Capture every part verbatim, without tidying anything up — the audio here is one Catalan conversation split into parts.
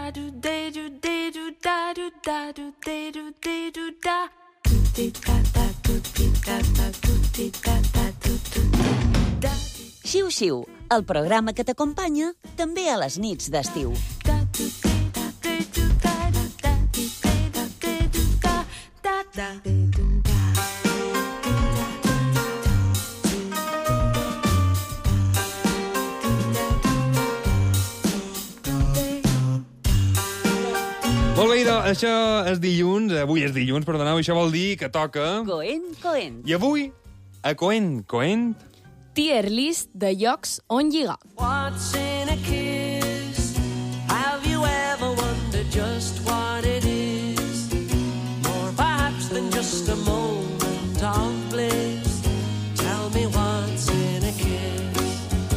Xiu-xiu, el programa que t'acompanya també a les nits d'estiu. Molt bé, idò, això és dilluns, avui és dilluns, perdoneu, això vol dir que toca... Coent, coent. I avui, a Coent, Coent... Tier list de llocs on lligar. What's in a kiss? Have you ever wondered just what it is? More perhaps than just a moment of bliss. Tell me what's in a kiss?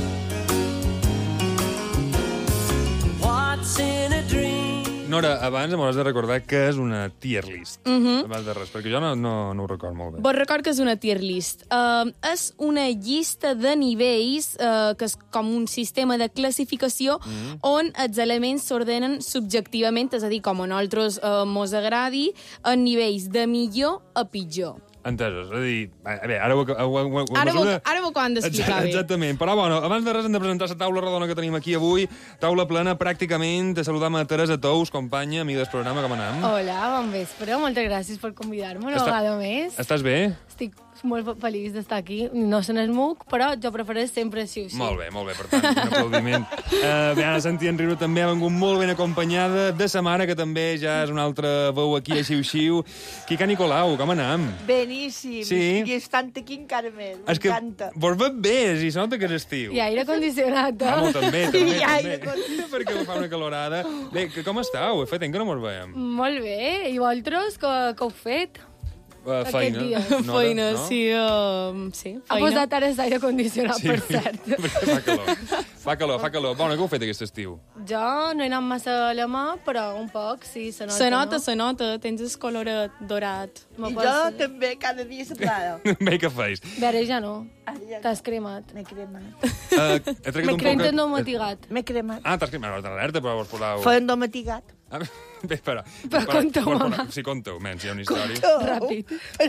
What's in a dream? Nora, abans m'hauràs de recordar que és una tier list. Uh -huh. Abans de res, perquè jo no, no, no ho record molt bé. Vos record que és una tier list. Uh, és una llista de nivells, uh, que és com un sistema de classificació mm. on els elements s'ordenen subjectivament, és a dir, com a nosaltres uh, mos agradi, en nivells de millor a pitjor. Entesos, és a dir, a veure, ara ho, ho, ho, ho Ara, mesura... ho, ara ho acabem d'explicar bé. Exactament, però bueno, abans de res hem de presentar la taula redona que tenim aquí avui, taula plena pràcticament, de saludar a Teresa Tous, companya, amiga del programa, com anem? Hola, bon vespre, moltes gràcies per convidar-me una Està... vegada més. Estàs bé? Estic molt feliç d'estar aquí. No se n'esmuc, però jo prefereix sempre així. Molt bé, molt bé, per tant, un aplaudiment. Uh, bé, Anna Santi en Riu també ha vengut molt ben acompanyada de sa mare, que també ja és una altra veu aquí a Xiu-Xiu. Quica Nicolau, com anem? Beníssim. Sí. I estant aquí encara més. És que M'encanta. vos veig bé, i se nota que és estiu. I aire condicionat, eh? Ah, molt, també, també, I també. aire condicionat. Perquè fa una calorada. Bé, que, com estàu? Fa temps que no mos veiem. Molt bé. I vosaltres, que, que heu fet? Uh, feina. dia. Nora, Feina, no? sí, uh, sí, Ha feina. posat ara l'aire condicionat, Sí, per cert. perquè fa calor. Fa calor, fa calor. Bueno, què heu fet aquest estiu? Jo no he anat massa a la mà, però un poc, sí, se nota, Se nota, no? se nota, tens el color dorat. Me I passa. jo també, cada dia se plana. Bé, què feis? Bé, ja no. Ara ja T'has cremat. M'he cremat. Uh, he tret M'he un cremat poc- en domatigat. M'he cremat. Ah, t'has cremat, no, t'alerta, però vos posau... Fa endomatigat. Ah, bé, però... Però conta-ho, vos posau- mama. Sí, conta-ho, menys, hi ha una història. Oh. Ràpid.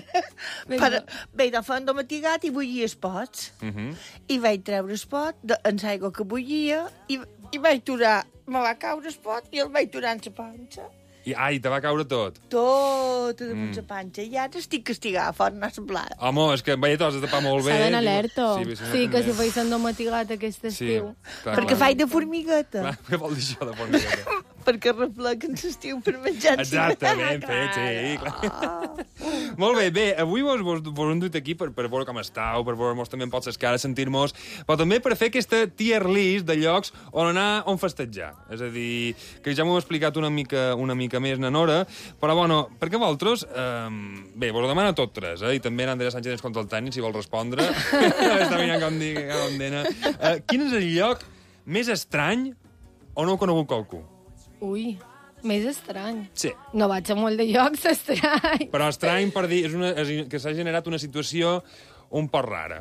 Per, bé, de fa endomatigat i bullia els pots. Uh -huh. I vaig treure el pot de, en l'aigua que bullia i, i vaig turar. Me va caure el pot i el vaig turar en la panxa. I, ai, te va caure tot. Tot de Mm. la panxa. I ara estic castigada, fort anar a la plana. Home, és que veia, t'has de tapar molt bé. S'ha d'anar alerta. Sí, bé, sí, Sí, que també. si feis endomatigat aquest Sí, estiu. clar, Perquè clar. faig de formigueta. Clar, què vol dir això de formigueta? Perquè refleguen l'estiu per menjar. Exacte, ben fet, sí. Clar. Molt bé, bé, avui vos, vos, vos hem dut aquí per, per veure com estàu, per veure-mos també en pots cares, sentir-nos, però també per fer aquesta tier list de llocs on anar, on festejar. És a dir, que ja m'ho he explicat una mica, una mica més na Nora, però, bueno, perquè vosaltres, eh, bé, vos ho demana tot tres, eh, i també l'Andrea Sánchez ens contra el tècnic, si vol respondre. Està mirant com digui, com dena. Eh, quin és el lloc més estrany on no heu conegut qualcú? Ui, més estrany. Sí. No vaig a molt de llocs estrany. Però estrany per dir és una, és, que s'ha generat una situació un poc rara.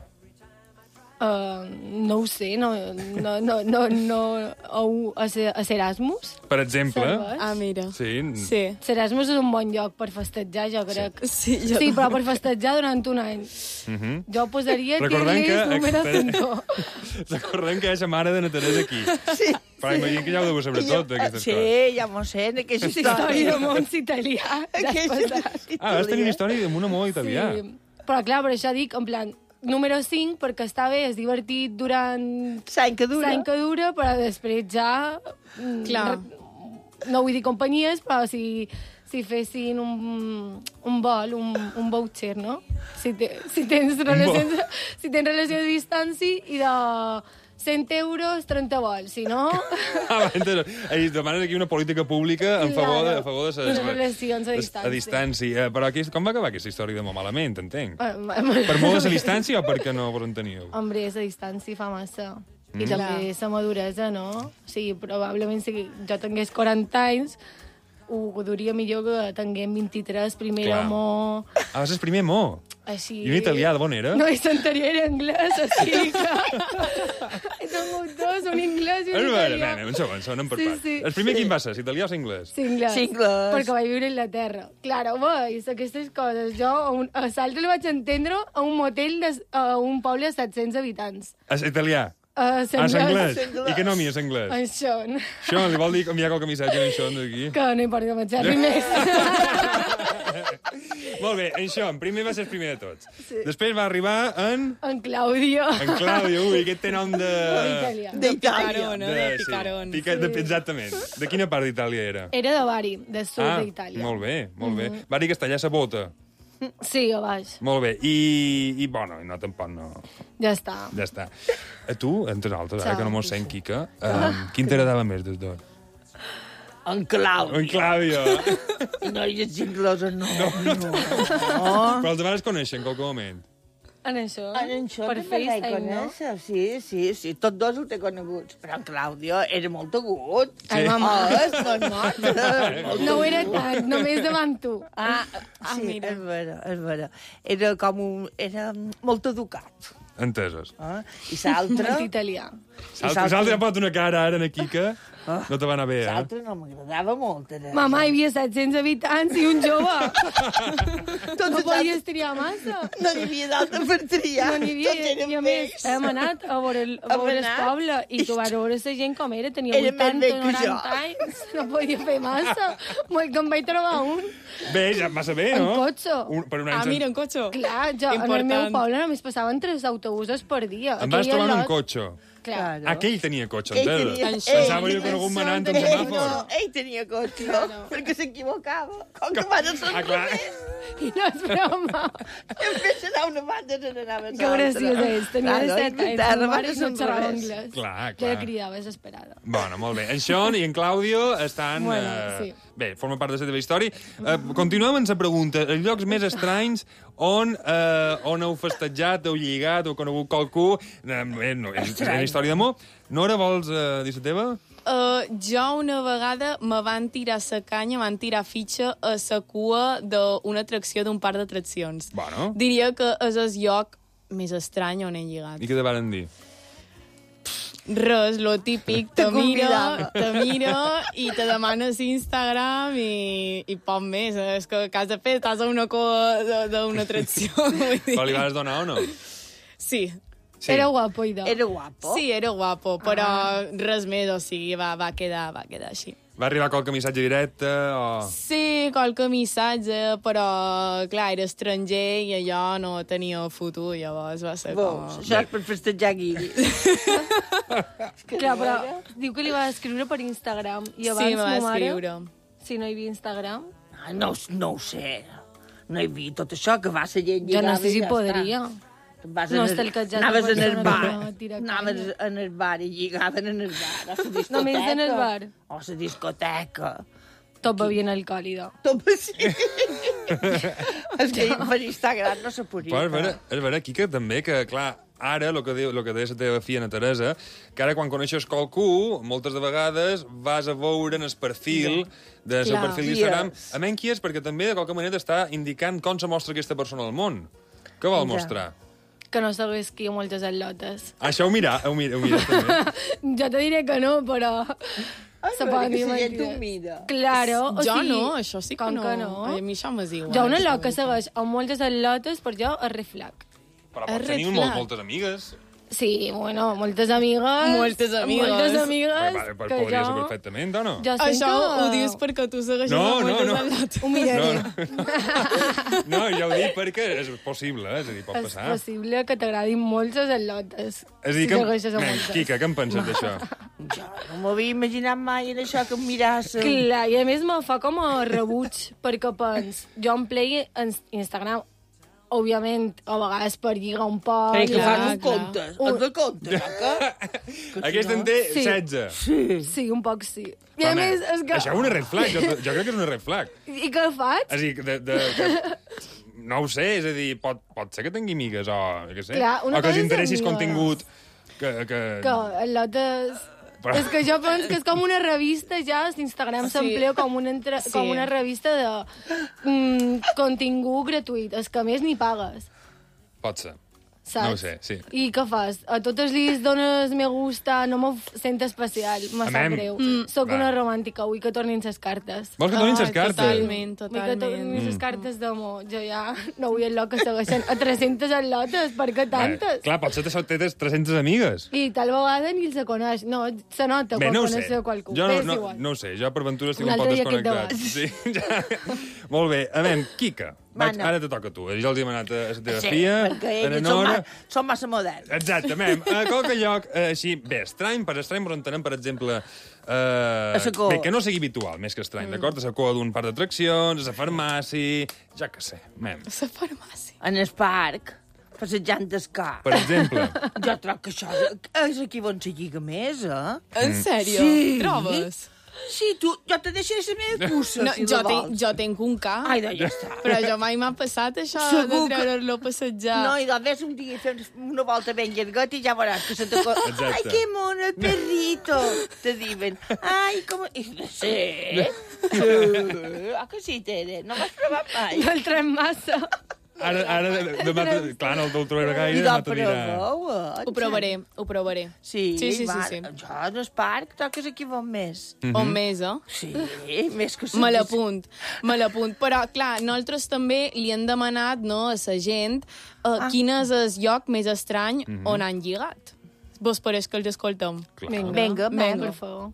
Uh, no ho sé, no, no, no, no, no au a, ser, a Serasmus. Per exemple... Serveix? Ah, mira. Sí. Sí. Serasmus és un bon lloc per festejar, jo crec. Sí, jo... Sí, però per festejar durant un any. Uh -huh. Jo posaria Recordem tier list que- número espera. cinco. Recordem que hi ha la mare de na Teresa aquí. Sí. Però imagino que ja ho deu saber tot, d'aquestes sí, coses. ja m'ho sé, en aquesta Història història. de mons italià. Ja has passat. Ah, vas tenir una història amb un amor italià. Sí. Però clar, per això dic, en plan, número cinc, perquè està bé, és divertit durant L'any que dura. l'any que dura, però després ja... mm, Clar. No vull dir companyies, però si, si fessin un, un vol, un, un voucher, no? Si, te, si, tens relacions, si tens relació de distància i de cent euros, trenta vols, si no... Ah, va, entesos. Ells demanen aquí una política pública en favor de, a favor de Les relacions a distància. A distància. Eh, Però aquí, com va acabar aquesta història de molt malament, entenc? Per Per molt de la distància o perquè no vos enteníeu? Hombre, la distància fa massa. I Mm. també la maduresa, no? O sigui, probablement si jo tingués quaranta anys, ho duria millor que tinguem vint-i-tres, primer Clar. mo... Ah, vas el primer mo. Així... I un italià, de bon era? No, i l'anterior era anglès, així que... He tingut dos, un anglès i un És vera, italià. un segon, segon, anem per Sí, part. sí. El primer quin va ser, italià o anglès? Sí, anglès. Sí, anglès. Perquè vaig viure a Inglaterra. Claro, veus, aquestes coses. Jo a, un, a Salta li vaig entendre a un motel de, a un poble de set-cents habitants. És italià? A Ah, és anglès. anglès. I què nom hi és anglès? En Sean. Això, li vol dir enviar qualque missatge a en Sean d'aquí? Que no hi porta menjar ni més. Molt bé, en Sean, primer va ser el primer de tots. Sí. Després va arribar en... En Claudio. En Claudio, ui, aquest té nom de... Italià. D'Itàlia. Picarón, eh? De picarón. Sí, pica, de, exactament. De quina part d'Itàlia era? Era de Bari, del sud Ah, d'Itàlia. molt bé, molt bé. Bari Castellà sa bota. Sí, a baix. Molt bé. I, i bueno, no, tampoc no... Ja està. Ja està. A tu, entre altres, ara Ciao. que no mos sent, Quica, um, quin t'agradava més dels dos? En Claudio. En Claudio. No, i els inglesos no. no. no. Però els demás es coneixen en qualque moment. En això? En això Per també l'he FaceTime, no? conèixer, sí, sí, sí, tots dos ho té coneguts. Però en Claudio era molt agut. Ai, mama. Oh, és normal. No ho era tant, només davant tu. Ah, sí, mira. és vera, és vera. Era com un... Era molt educat. Entesos. Eh? I l'altre... Molt italià. L'altre l'altre ha posat una cara ara en Quica. No te va anar bé, eh? L'altre no m'agradava molt. Era... Mama, hi havia set-cents habitants i un jove. Tots No els podies triar massa. altres- No hi havia d'altre per triar. No n'hi havia, Tots eren i a més, vells. hem anat a veure el, a Hem veure el anat. poble i tu vas veure la gent com era, tenia Era més vuitanta, vell que jo. noranta anys, no podia fer massa. Molt que em vaig trobar un Bé, ja massa bé, en no? cotxe. Un, per un any Ah, mira, en cotxe. Clar, jo, en el meu Important. poble només passaven tres autobusos per dia. Em vas Aquell trobar en un lot- cotxe. Clar. Ah, aquell tenia cotxe, Ell entesos. tenia- Pensava ell- jo que algun manant un Ell semàfor. no, ell tenia cotxe, perquè s'equivocava. Com que van a Sant Ah, clar. I no és broma. En vez d'anar a una banda, no n'anava a Que graciós és. Tenia Claro, set anys. Anglaterra La va mare ser no al xerrava revés. anglès. Clar, Jo clar. la cridava desesperada. Bueno, molt bé. En Sean i en Claudio estan... Bueno, eh, sí. Bé, forma part de la teva història. Eh, continuem amb la pregunta. Els llocs més estranys on, eh, on heu festejat, heu lligat, heu conegut qualcú... Eh, no, és una història d'amor. Nora, vols eh, dir la teva? Uh, jo una vegada me van tirar sa canya, van tirar fitxa a sa cua d'una atracció d'un parc d'atraccions. Bueno. Diria que és el lloc més estrany on he lligat. I què te van dir? Res, lo típic, te Te mira, convidava. te mira i te demanes Instagram i, i poc més. És que que has de fer, estàs a una cua de- d'una atracció. vull dir. Però li vas donar o no? Sí, Sí. Era guapo, i de. Era guapo. sí, era guapo, però res més, o sigui, va, va, quedar, va quedar així. Va arribar qualque missatge directe o... Sí, qualque missatge, però, clar, era estranger i allò no tenia futur, llavors va ser com... Veus, això és per festejar guiris. Clar, però diu que li va escriure per Instagram. I abans Sí, me va ma mare, escriure. si no hi havia Instagram, Ah, no, no ho sé. No he vist tot això, que va ser gent jo no lligada sé i si ja podria. està. Vas No en el- estalquejar Anaves la en el persona bar. que va tirar Anaves canya. en el bar i lligaven en el bar. O la discoteca. Només en el bar? O la discoteca. Tot bevien alcohòlida. Tot sí. És que per Instagram no se podia. Però és vera, és vera, Quica, també, que, clar, ara, el que, diu, lo que deia la teva filla, Ana Teresa, que ara quan coneixes qualcú, moltes de vegades vas a veure en el perfil de seu Clar. perfil Qui d'Instagram. és? A menys qui és, perquè també, de qualque manera, t'està indicant com se mostra aquesta persona al món. Què vol Ja. mostrar? Que no sabés qui hi ha moltes al·lotes. Això ho mira, ho mira, ho mira també. Jo te diré que no, però... Se però poden que dir si gent mentides. ho mira. Claro, o Jo sigui, no, això sí que com no. que no. A mi això m'és igual. Jo una és loca que veritat. segueix amb moltes al·lotes, per jo és red flag. Però És pots red tenir flag. molt, moltes amigues. Sí, bueno, moltes amigues... Moltes amigues. Moltes amigues Però, vale, però que podria jo... ser perfectament, o no? Jo sent Això que... ho dius perquè tu segueixes No, a no, moltes no. al·lotes. Ho miraré. No, no, jo ho dic perquè és possible, eh? És a dir, pot És passar. possible que t'agradin moltes al·lotes. És a dir, si que... segueixes a Nen, moltes. Quica, què en penses d'això? Jo no m'havia imaginat mai en això que em miràs. Clar, i a més me fa com a rebuig, perquè pens, jo em plegi en Instagram, òbviament, a vegades per lligar un poc... Crec que clar, fan un clar. compte. Els de compte, no? Que... Aquest en té Sí. setze. Sí. Sí, un poc sí. I a Home, més, és que... Això és una red flag, jo, jo crec que és una red flag. I què faig? És a dir, de, de, que, no ho sé, és a dir, pot, pot ser que tingui amigues o, jo què sé, Clar, una o que els cosa és interessis amiga. contingut que... que... Que al·lotes Però... És que jo penso que és com una revista ja, l'Instagram s'emplea com, una entre... Sí. com una revista de mm, contingut gratuït. És que a més ni pagues. Pot ser. Saps? No ho sé, sí. I què fas? A totes les dones me gusta, no m'ho sent especial, me sap Amem. greu. Mm. Soc Va. una romàntica, vull que tornin les cartes. Vols que donin les Ai, cartes? Totalment, Vull que totalment. tornin les cartes d'amor. Jo ja no vull el lloc que segueixen a tres-centes al·lotes, per què tantes? Bé, clar, potser té té tres-centes amigues. I tal vegada ni els coneix. No, se nota Bé, quan no ho sé. coneix qualcú. Jo Bé, no, és no, igual. no ho sé, jo per ventura estic Un un, poc altre dia aquest desconnectat. Sí, ja. Molt bé. A veure, Quica, vaig, Bueno. ara te toca a tu. Jo els he demanat a la Sí, fotografia, perquè a la ells són, Nora... ma són massa moderns. Exacte, mem. A qualque lloc, eh, així, bé, estrany, per estrany ens entenem, per exemple... Eh, A la cua. bé, que no sigui habitual, més que estrany, mm. d'acord? A la cua d'un parc d'atraccions, a la farmàcia... Ja que sé, mem. La farmàcia. En el parc, passejant d'escar. Per exemple... Jo trobo que això és, és aquí on se lliga més, eh? En sèrio? Sí. Trobes? Sí, tu, jo te deixaré la meva cussa, No, si jo, la tenc, vols. jo tenc un ca, Ai, doncs ja està. però jo mai m'ha passat això Segur de que- treure-lo a passejar. No, i doncs ves un dia i fem una volta ben llarguet i ja veuràs que se te... Exacte. Ai, que mono, el perrito, te diuen. Ai, com... I, sí, sí. Ah, que sí, Tere? No m'has provat mai. No el trem massa. Ara, ara demà, te- clar, no el trobaré gaire, I demà doncs te dirà... proveu, eh? Ho provaré, ho provaré. Sí, Sí, sí, sí, va, sí. Jo, en el parc, toques aquí on més. Mhm. On més, eh? Sí, més que... Me l'apunt, me l'apunt. Però, clar, nosaltres també li hem demanat no, a la gent uh, Ah. quin és el lloc més estrany on han lligat. Vos pareix que els escoltem? Clar. Vinga, Vinga, va, vinga. per favor.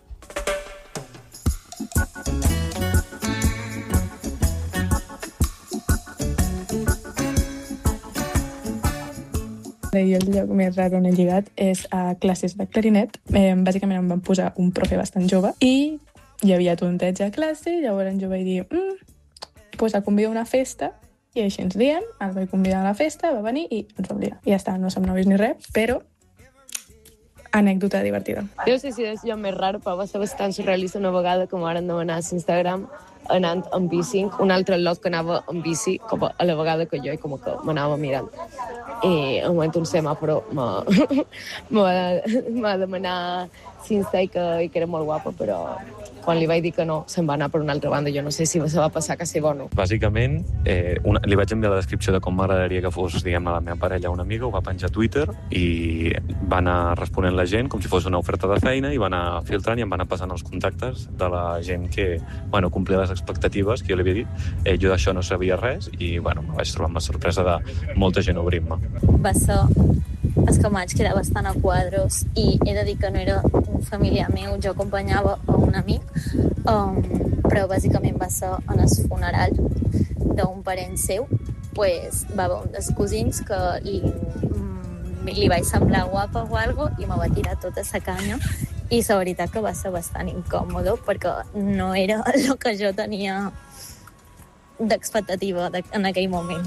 I el lloc més rar on he lligat és a classes de clarinet. Eh, bàsicament em van posar un profe bastant jove i hi havia tonteig a classe, llavors jo vaig dir mm, pues a convidar a una festa i així ens diem, el vaig convidar a la festa, va venir i ens vam liar. I ja està, no som novis ni res, però anècdota divertida. Jo no sé si és el lloc més rar, però va ser bastant surrealista una vegada que m'han demanat a Instagram anant amb bici, un altre lloc que anava amb bici, com a la vegada que jo, i com que m'anava mirant. I en un moment un semàforo m'ha m'ha demanat Insta i que, i que era molt guapa, però quan li vaig dir que no, se'n va anar per una altra banda. Jo no sé si se va passar que ser bueno. Bàsicament, eh, una, li vaig enviar la descripció de com m'agradaria que fos, diguem, a la meva parella una amiga, ho va penjar a Twitter i va anar responent la gent com si fos una oferta de feina i va anar filtrant i em va anar passant els contactes de la gent que, bueno, complia les expectatives que jo li havia dit. Eh, jo d'això no sabia res i, bueno, me vaig trobar amb la sorpresa de molta gent obrint-me. Va ser és que vaig quedar bastant a quadros i he de dir que no era un familiar meu, jo acompanyava a un amic, um, però bàsicament va ser en el funeral d'un parent seu, pues, va haver un dels cosins que li, mm, li vaig semblar guapa o algo i me va tirar tota la canya i la veritat que va ser bastant incòmode perquè no era el que jo tenia d'expectativa en aquell moment.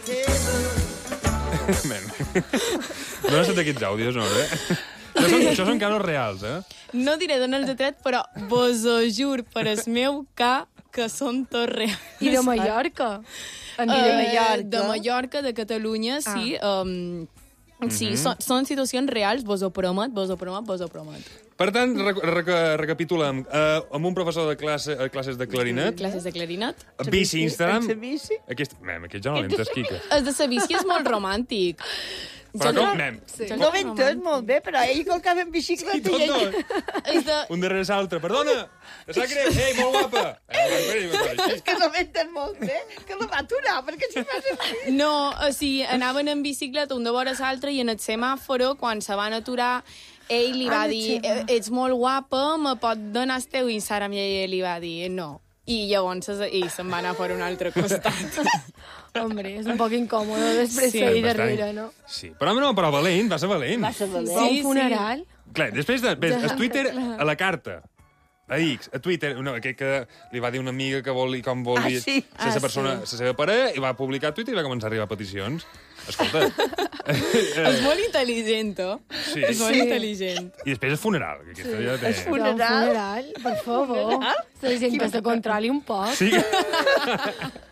No has estat aquests àudios, no, eh? Això són, això són casos reals, eh? No diré d'on els he tret, però vos ho jur per el meu ca que són tots reals. I de Mallorca. En Uh, de Mallorca. De Mallorca, de Catalunya, sí. Ah. Um, sí, mm-hmm. són, són situacions reals, vos ho promet, vos ho promet, vos ho promet. Per tant, rec rec recapitulem. Uh, amb un professor de classe, uh, classes de clarinet, Classes de clarinet. bici Instagram... En la bici? Aquest, mem, aquest ja no l'he entès, Quica. El de la bici és molt romàntic. Però com, mem? Sí. No ho he entès molt bé, però ell colcava en bicicleta I tot i ell... dos. És de... Un darrere l'altre. Perdona! Te sap greu? Ei, molt guapa! Eh, És que no ho he entès molt bé, que la va aturar, perquè si m'has sentit... No, o sigui, anaven en bicicleta un de vora l'altre i en el semàforo, quan se van aturar, ell li va Ah, dir, el "Eh, ets molt guapa, me pot donar el teu Instagram?" I ell li va dir, no. I llavors i se'n va anar per un altre costat. Hombre, és un poc incòmode després Sí. sí, ahir Bastant. darrere, no? Sí, però no, però valent, va ser valent. Va ser valent. Sí, Sí, un funeral. Clar, després de... Ves, a Twitter, a la carta, a X, a Twitter, no, aquell que li va dir una amiga que vol com vol Ah, dir sí. la seva Ah, persona, la seva parella, i va publicar a Twitter i va començar a arribar peticions. Escolta. És molt intel·ligent, oh? Sí. És molt Sí. I intel·ligent. després el funeral, que aquesta ja té... El funeral. Un funeral, per favor. La gent que se controli un poc. Sí.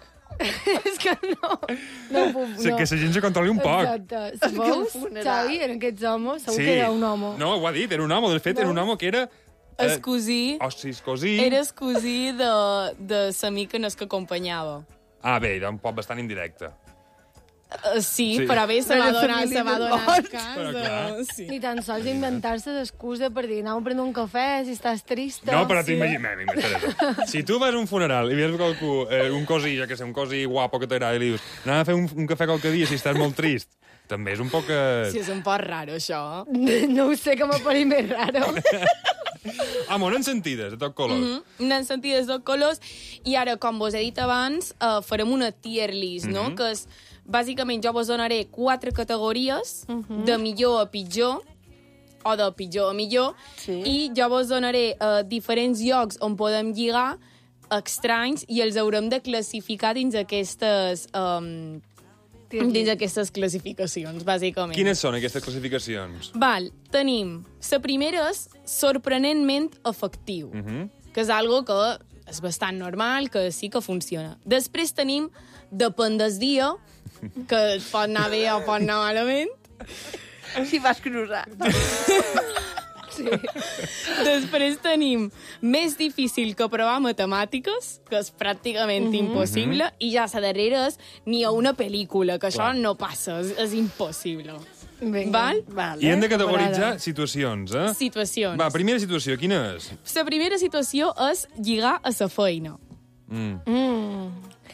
És que no, no puc, Sí, no. que la gent se controli un poc. Exacte. Si veus, Xavi, eren aquests homes, segur que era un home. No, ho ha dit, era un home. De fet, era un home que era... El cosí... O sigui, el cosí... Era el cosí de, de l'amic en el que acompanyava. Ah, bé, era un poc bastant indirecte. Uh, sí, Sí. però bé, se va donar, se va donar a Però casa. clar. Sí. Ni tan sols inventar-se l'excusa per dir anau a prendre un cafè si estàs trista. No, però Sí. t'imagines... Teresa, si tu vas a un funeral i veus qualcú, eh, un cosí, ja que sé, un cosí guapo que t'agrada, i li dius, anem a fer un, un cafè qualque dia si estàs molt trist, també és un poc... Eh... Sí, és un poc raro, això. No ho sé, que m'apareix més raro. Amor, en sentides, de tot color. Mm -hmm. N'han sentit dos colors. I ara, com vos he dit abans, uh, farem una tier list, no? Mhm. Que és, bàsicament, jo vos donaré quatre categories, Mhm. de millor a pitjor, o de pitjor a millor, Sí. i jo vos donaré uh, diferents llocs on podem lligar estranys i els haurem de classificar dins aquestes... Um, dins aquestes classificacions, bàsicament. Quines són aquestes classificacions? Val, tenim... La primera és sorprenentment efectiu, Mm -hmm. que és algo que és bastant normal, que sí que funciona. Després tenim depèn del dia, que pot anar bé o pot anar malament. Si vas cruzar. Sí. Després tenim més difícil que provar matemàtiques, que és pràcticament Mhm. impossible, i ja la darrera és ni a una pel·lícula, que això Clar. no passa, és, és impossible. Vinga. Val? Vale. I hem de categoritzar situacions, eh? Situacions. Va, primera situació, quina és? La primera situació és lligar a la feina. Mm. Mm.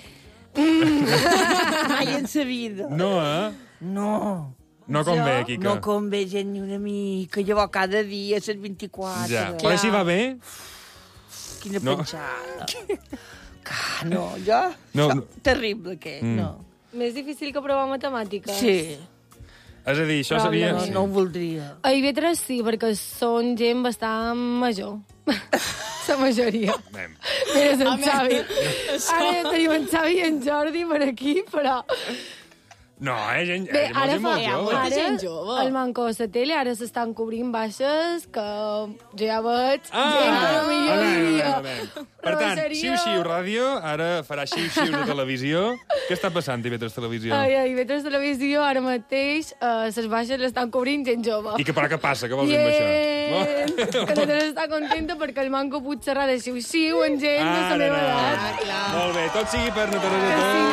Mai en sa vida. No, eh? No. No convé, Quica. No convé gent ni una mica. Llavors cada dia, a les vint-i-quatre. Ja. Però si va bé... Quina No. pensada. Ah, no, jo... No, això, no. Terrible, que Mm. no. Més difícil que provar matemàtiques? Sí. És a dir, això Però seria... No, no ho voldria. A I V tres sí, perquè són gent bastant major. La majoria. Anem. Mira, és en Home, Xavi. això- Ara tenim en Xavi i en Jordi per aquí, però... No, eh, gent, Bé, eh, ara gent molt fa... Hi ha jove. molta Ara, gent jove. el manco de la tele, ara s'estan cobrint baixes que jo ja veig Ah, gent que a potser veure, diria... a veure. Per tant, Roseria. Xiu-Xiu Ràdio ara farà Xiu-Xiu de televisió. Què està passant, I V tres Televisió? Ai, a I V tres Televisió ara mateix eh, les baixes l'estan cobrint gent jove. I què, però què passa? Què vols dir amb Bien, això? que no està contenta perquè el manco pot xerrar de xiu-xiu en gent de la Ara meva no. edat. Molt bé, tot sigui per no Que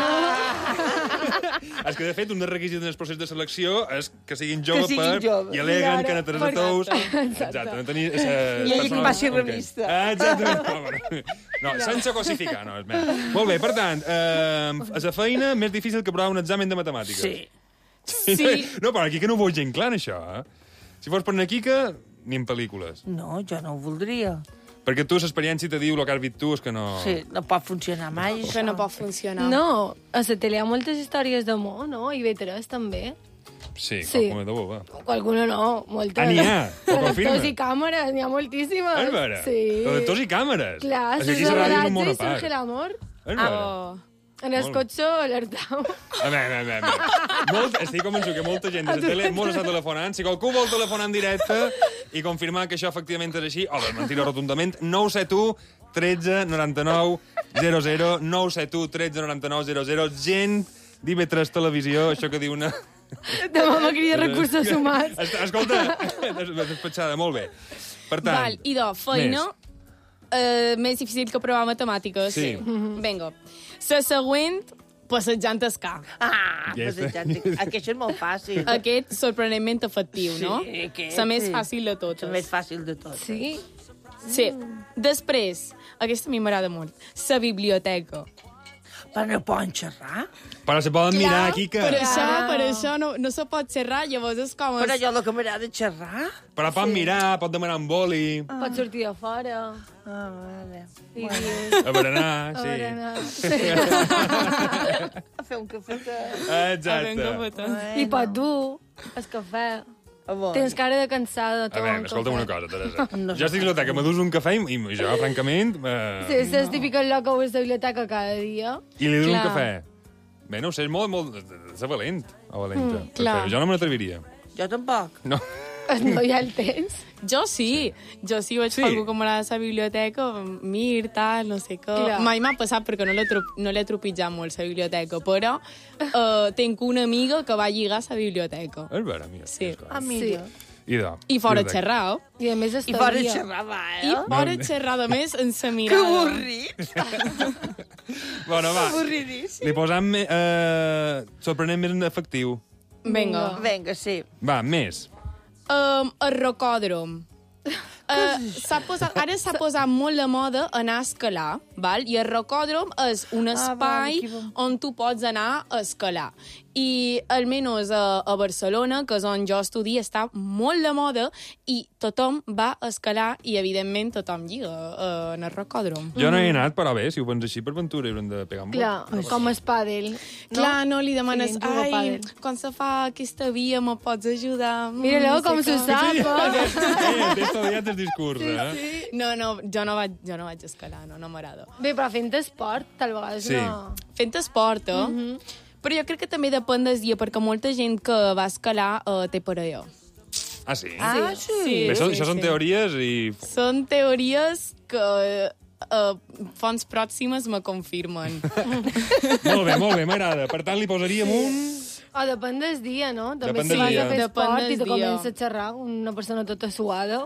si És que, de fet, un dels requisits en el procés de selecció és que siguin joves siguin per... joves. I aleguen Claro, que na Teresa per- Tous... Exacte. Exacte, no tenir... Eh, I ell personal- passi ok. revista. Ah, exacte. No, bueno, no, sense classificar, no. És més. Molt bé, per tant, eh, a la feina més difícil que provar un examen de matemàtiques. Sí. Sí. No, però aquí que no ho veig gent clar, això, eh? Si fos per una Quica, ni en pel·lícules. No, jo no ho voldria. Perquè tu, l'experiència te diu, el que has vist tu, és que no... Sí, no pot funcionar mai. Que no pot funcionar. No, a la tele hi ha moltes històries d'amor, no? I I V tres també. Sí, Sí. com de boba. O alguna no, moltes. Ah, n'hi ha? Ho confirma? Actors i càmeres, n'hi ha moltíssimes. És vera? Sí. Però de tos i càmeres. Clar, És que aquí sus la ràdio és un abraços món a i part. surge l'amor. És vera? Oh. En el Molt. cotxe alertau. A veure, a veure, a veure. Molt, estic convençut que molta gent de la tele mos està telefonant. Si qualcú vol telefonar en directe i confirmar que això efectivament és així, o desmentir-ho rotundament, nou set u tretze noranta-nou zero zero, nou set u tretze noranta-nou zero zero, gent d'I V tres Televisió, això que diu una... Demà m'agradaria recursos humans. Es- Escolta, des- despatxada, molt bé. Per tant... Val, idò, feina, eh, més difícil que provar matemàtiques. Sí. Vinga. La següent, passejant el ca. Ah, Ja pues, està. aquest és molt fàcil. Aquest, sorprenentment efectiu, no? Sí, aquest, La més sí. fàcil de totes. La més fàcil de tot. Sí? Sí. Després, aquesta a mi m'agrada molt, la biblioteca. Però no poden xerrar? Però se poden mirar aquí que... Per això, per això no, no se pot xerrar, llavors és com... Però jo el que m'agrada és xerrar. Però pot mirar, pot demanar un boli, Pot sortir de fora. Ah, vale. I dius... a berenar, A sí. veure, no. A fer un cafetó. Exacte. I pot dur el cafè. Tens cara de cansada, A tot. veure, escolta'm una cosa, Teresa. No Jo estic a la biblioteca, m'adús un cafè i, i jo, francament... Eh, Sí, és el típic lloc que és de biblioteca cada dia. I li dono un Clar. cafè. Bé, no ho sé, és molt, molt... És valent, o valenta. Mm, clar. Però jo no me n'atreviria. Jo tampoc. No. No hi ha el temps. Jo sí, jo sí vaig Sí. fer algú com a la biblioteca, mir, tal, no sé què. Clar. Mai m'ha passat perquè no l'he tro- no l'he tropitjat molt, la biblioteca, però uh, tenc una amiga que va lligar a la biblioteca. És vera, mira. Sí. Ah, mira. I de... I fora de- xerrar, oh? I a més I fora estudia. xerrar, va, I eh? fora xerrar, a més, en sa Que mirada. avorrit. Bueno, va. Avorridíssim. Li posam eh, sorprenent més en efectiu. Vinga. Vinga, sí. Va, més. Um, el rocòdrom. Uh, s'ha posat, ara s'ha posat molt de moda anar a escalar, val? I el rocòdrom és un espai aquí vam. on tu pots anar a escalar. I almenys a, a Barcelona, que és on jo estudio, està molt de moda i tothom va a escalar i, evidentment, tothom lliga uh, en el rocòdrom. Jo no hi he anat, però bé, si ho pens així, per ventura haurem de pegar un Clar, bot. com es pàdel. No? Clar, no, li demanes, Sí, juga a ai, pàdel. quan se fa aquesta via me pots ajudar? Mm, Mira-lo, no sé com s'ho què." sap, eh? Eh, t'he estudiat el discurs, eh? No, no, jo no vaig, jo no vaig escalar, no, no m'agrada. Bé, però fent esport, tal vegada és Sí. una... Fent esport, eh? Mm -hmm. Però jo crec que també depèn del dia, perquè molta gent que va escalar uh, té parella. Ah, sí? Ah, sí. Sí, Bé, això, sí, això són sí. teories i... Són teories que uh, fonts pròximes me confirmen. Molt bé, molt bé, m'agrada. Per tant, li posaríem un... O depèn del dia, no? També Depèn si del vas dia. a fer Depèn esport del i te dia. comença a xerrar una persona tota suada,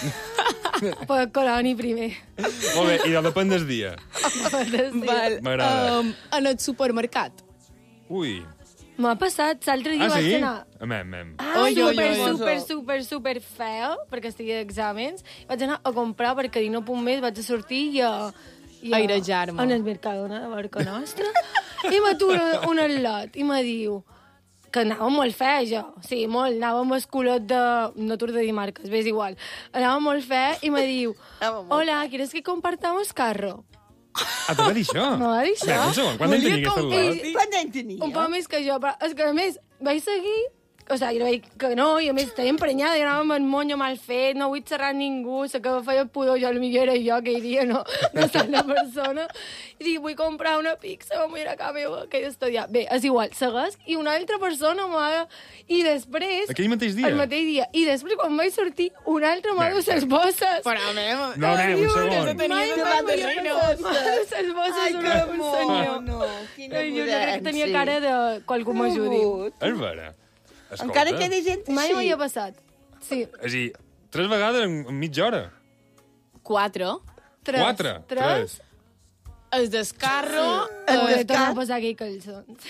per coloni primer. Molt bé, i de depèn del dia. Val. M'agrada. Um, en el supermercat. Ui. M'ha passat, l'altre dia Ah, vaig sí? anar... Amem, amem. Ah, Oi, oi, super, oi. super, super, super feo, perquè estigui d'exàmens. Vaig anar a comprar perquè dir no puc més, vaig a sortir i a... i a- Airejar-me. En el Mercadona de Barca Nostra. I m'atura un al·lot i me diu que anava molt fe, jo. Sí, molt. Anava amb el culot de... No t'ho he de dir marques, ves igual. Anava molt fe i me diu Anava molt hola, ¿quieres que compartamos carro? Ah, te va dir això? Me va dir Bé, això. un segon, quan en Volia tenia com- aquest i- lot? Quant any tenia? Un poc més que jo, però és que a més vaig seguir, o sigui, jo vaig que no, i a més estava emprenyada, i anava amb el monyo mal fet, no vull xerrar amb ningú, sé que me feia pudor, jo potser era jo que iria, no, no sé la persona, i dic, vull comprar una pizza, vam ir a casa meva, que he d'estudiar. Bé, és igual, segueix, i una altra persona m'ha... I després... Aquell mateix dia? El mateix dia. I després, quan vaig sortir, una altra m'ha dut les bosses. Però a mi... No, anem, un segon. Mai Tenies no davant de m'havia reina. passat. M'ha dut les bosses Ai, una que senyor. mono, quina Ai, jo crec que tenia prudència. cara de que algú m'ajudi. És vera. Escolta. Encara queda gent així. Mai m'havia passat. Sí. És a dir, tres vegades en, en mitja hora. Quatre. Tres. Quatre. Tres. El descarro... Hauré Eh, de tornar a posar aquí calçons.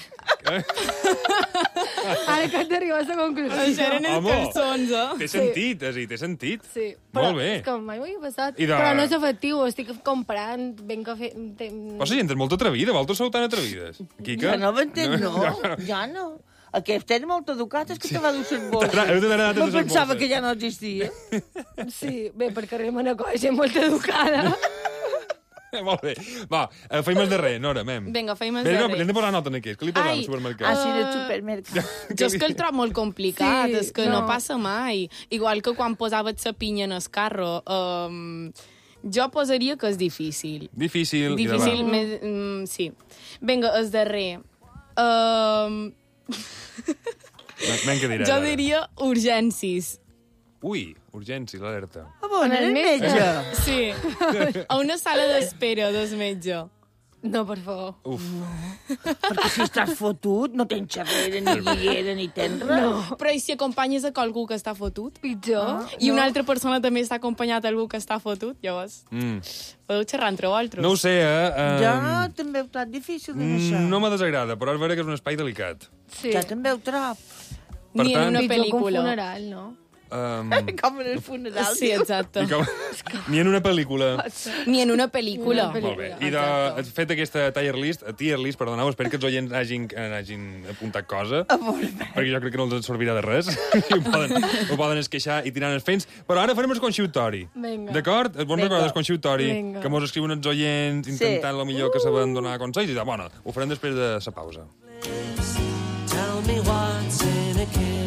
Ara que t'arriba a la conclusió. això eren els Home. calçons, eh? Té sentit, és a dir, té sentit. Sí, però Molt bé. és que mai m'havia passat. I de- Però no és efectiu, estic comprant, ben que fe... Te... Però la gent és molt atrevida, vosaltres sou tan atrevides. Quica? Ja no m'entens, no. Ja no. Aquest era molt educat, és que te va dur les bosses. Heu de anar a No les pensava bosses. que ja no existia. Sí, bé, perquè arriba una cosa gent molt educada. Molt bé. Va, eh, feim el darrer, Nora, mem. Vinga, feim el Bé, no, darrer. perquè hem de posar nota en aquest. Què li posam Ai, al supermercat? Així de Uh, supermercat. Jo és que el trobo molt complicat, Sí, és que no. no. passa mai. Igual que quan posaves la pinya en el carro. Um, jo posaria que és difícil. Difícil. i Difícil, davant. més, mm, sí. Vinga, el darrer. Um, Anem que diràs jo ara. diria urgències. Ui, urgència, l'alerta. A on En el era el metge. metge? Sí, a una sala d'espera del metge. No, per favor. Uf. Perquè si estàs fotut, no tens xerrera, ni guiera, ni tens res. No. Però i si acompanyes a algú que està fotut? Pitjor. I una altra persona també està acompanyat d'algú que està fotut, llavors Mm. podeu xerrar entre vosaltres. No ho sé, eh? Jo Um, també ho trob difícil de mm, això. no me desagrada, però és vera que és un espai delicat. Sí. Jo també ho trob. Per Ni en tant- una Pitjor que un pel·lícula. funeral, no? Um, Com en el funeral. Sí, exacte. i com... Ni en una pel·lícula. Ni en una pel·lícula. Una pel·lícula. Molt bé. I de, fet aquesta tier list, tier list, perdoneu, espero que els oients hagin, hagin apuntat cosa, perquè jo crec que no els servirà de res. I ho poden, ho poden esqueixar i tirar els fents. Però ara farem el conxiutori. Vinga. D'acord? Vos recordeu el conxiutori? Vinga. Que mos escriuen els oients intentant lo millor que saben donar consells. I de, bueno, ho farem després de la pausa. Tell me what's in a kiss.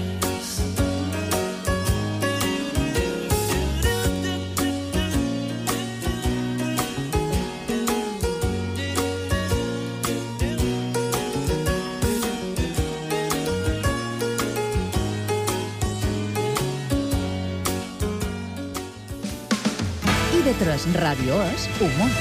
I V tres Ràdio és humor.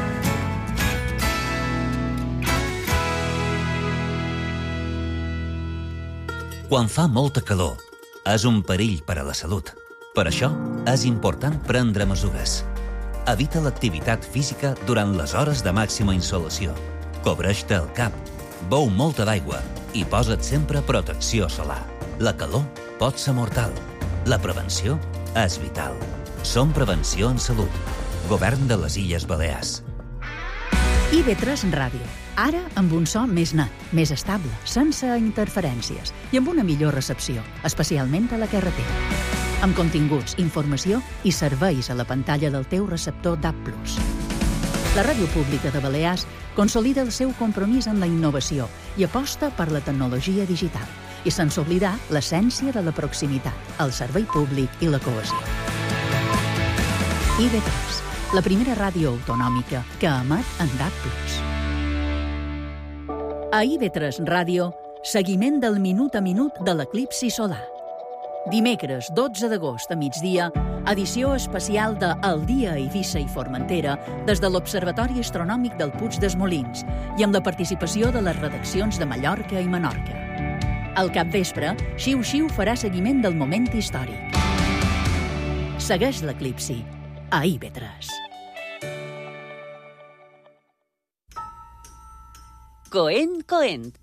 Quan fa molta calor, és un perill per a la salut. Per això, és important prendre mesures. Evita l'activitat física durant les hores de màxima insolació. Cobreix-te el cap, beu molta d'aigua i posa't sempre protecció solar. La calor pot ser mortal. La prevenció és vital. Som Prevenció en Salut. Govern de les Illes Balears. I V tres Ràdio. Ara amb un so més net, més estable, sense interferències i amb una millor recepció, especialment a la carretera. Amb continguts, informació i serveis a la pantalla del teu receptor D A B plus. La Ràdio Pública de Balears consolida el seu compromís amb la innovació i aposta per la tecnologia digital, i sense oblidar l'essència de la proximitat, el servei públic i la cohesió. I V tres, la primera ràdio autonòmica que emet en D A B plus. A I V tres Ràdio, seguiment del minut a minut de l'eclipsi solar. Dimecres dotze d'agost a migdia, edició especial de El dia a Eivissa i Formentera des de l'Observatori Astronòmic del Puig dels Molins i amb la participació de les redaccions de Mallorca i Menorca. Al capvespre, Xiu Xiu farà seguiment del moment històric. Segueix l'eclipsi a I V tres. Coent, coent.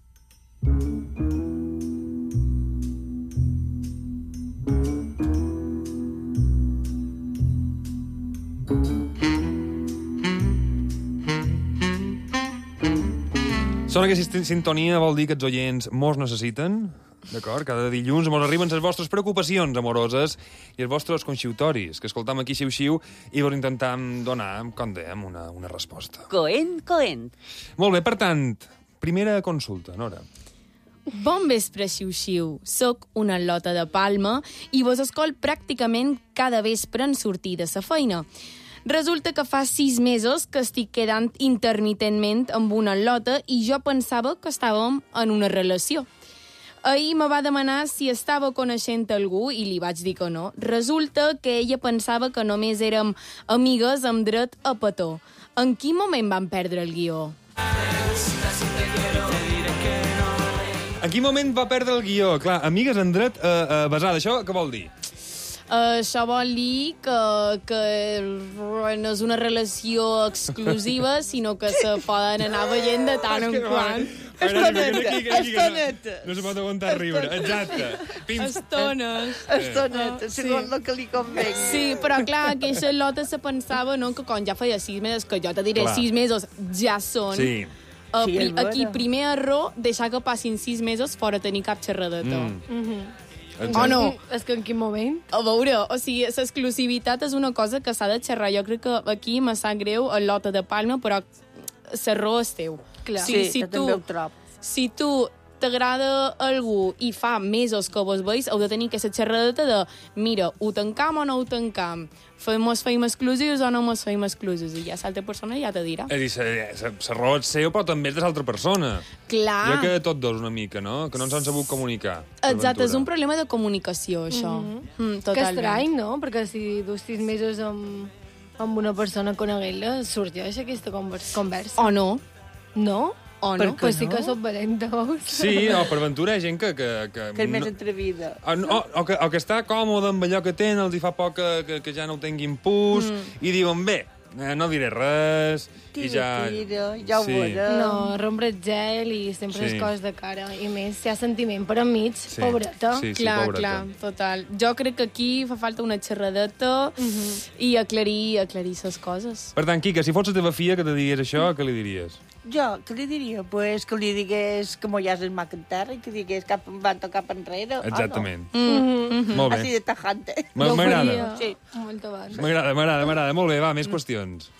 Sona aquesta sintonia vol dir que els oients mos necessiten, d'acord? Cada dilluns mos arriben les vostres preocupacions amoroses i els vostres conxiutoris, que escoltam aquí xiu-xiu i vos intentam donar, com dèiem, una, una resposta. Coent, coent. Molt bé, per tant, primera consulta, Nora. Bon vespre, xiu-xiu. Soc una lota de Palma i vos escolt pràcticament cada vespre en sortir de sa feina. Resulta que fa sis mesos que estic quedant intermitentment amb una lota i jo pensava que estàvem en una relació. Ahir me va demanar si estava coneixent algú i li vaig dir que no. Resulta que ella pensava que només érem amigues amb dret a petó. En quin moment van perdre el guió? En quin moment va perdre el guió? Clar, amigues en dret a, a besar. Això què vol dir? Uh, això vol dir que, que no és una relació exclusiva, sinó que se poden anar veient de tant en quant. Estoneta, estoneta. No se pot aguantar a riure, exacte. Estones. Estoneta, segons el que li convengui. Sí, però clar, aquesta lota se pensava, no?, que quan ja feia sis mesos, que jo te diré clar. sis mesos, ja són. Sí. Uh, Sí, pri és aquí, vera. primer error, deixar que passin sis mesos fora tenir cap xerradeta. Mm. Mhm. Exacte. O no? És que en quin moment? A veure, o sigui, l'exclusivitat és una cosa que s'ha de xerrar. Jo crec que aquí me sap greu el lota de Palma, però l'error és teu. Clar. Sí, sí, jo també ho trobo. Si tu t'agrada algú i fa mesos que vos veus, heu de tenir aquesta xerradeta de mira, ho tancam o no ho tancam? Mos feim exclusius o no mos feim exclusius? I ja l'altra persona ja te dirà. És dir, l'error és seu, però també és de l'altra persona. Clar. Jo que tots dos una mica, no? Que no ens han sabut comunicar. Exacte, és un problema de comunicació, això. Mhm. Mm, Que totalment. estrany, no? Perquè si dus sis mesos amb, amb una persona coneguent-la, sorgeix aquesta convers- conversa. O no. No? O Per no. pues sí no? que són valentes. Sí, o per aventura hi ha gent que... Que, que, Que és més no- atrevida. O, o, o, que, o que està còmode amb allò que tenen, els hi fa poc que, que, que ja no ho tinguin pus, mm. i diuen, bé, eh, no diré res, Tira, i ja... tira, ja ho Sí. veurem. No, rompre el gel i sempre Sí. les coses de cara. I més, si hi ha sentiment per enmig, Sí. pobreta. Sí, sí, clar, pobreta. clar, total. Jo crec que aquí fa falta una xerradeta i aclarir, aclarir les coses. Per tant, Quica, si fos la teva filla que te digués això, què li diries? Jo, què li diria? Pues que li digués que mollas el mac en terra i que digués cap avant o cap enrere. Exactament. Oh, no? Mm. Molt Així bé. de tajante. M- Jo ho M'agrada. faria Sí. molt abans. M'agrada, m'agrada, m'agrada. Molt bé, va, més qüestions.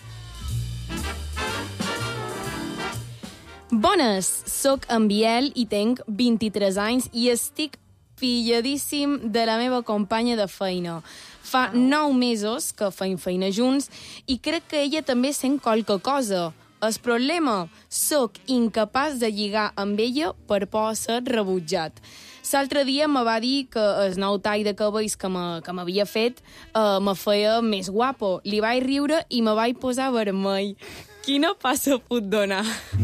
Bones, sóc en Biel i tenc vint-i-tres anys i estic pilladíssim de la meva companya de feina. Fa nou mesos que feim feina junts i crec que ella també sent qualque cosa. El problema, sóc incapaç de lligar amb ella per por ser rebutjat. L'altre dia me va dir que el nou tall de cabells que me- que m'havia fet uh, me feia més guapo. Li vaig riure i me vaig posar vermell. Quina passa puc donar?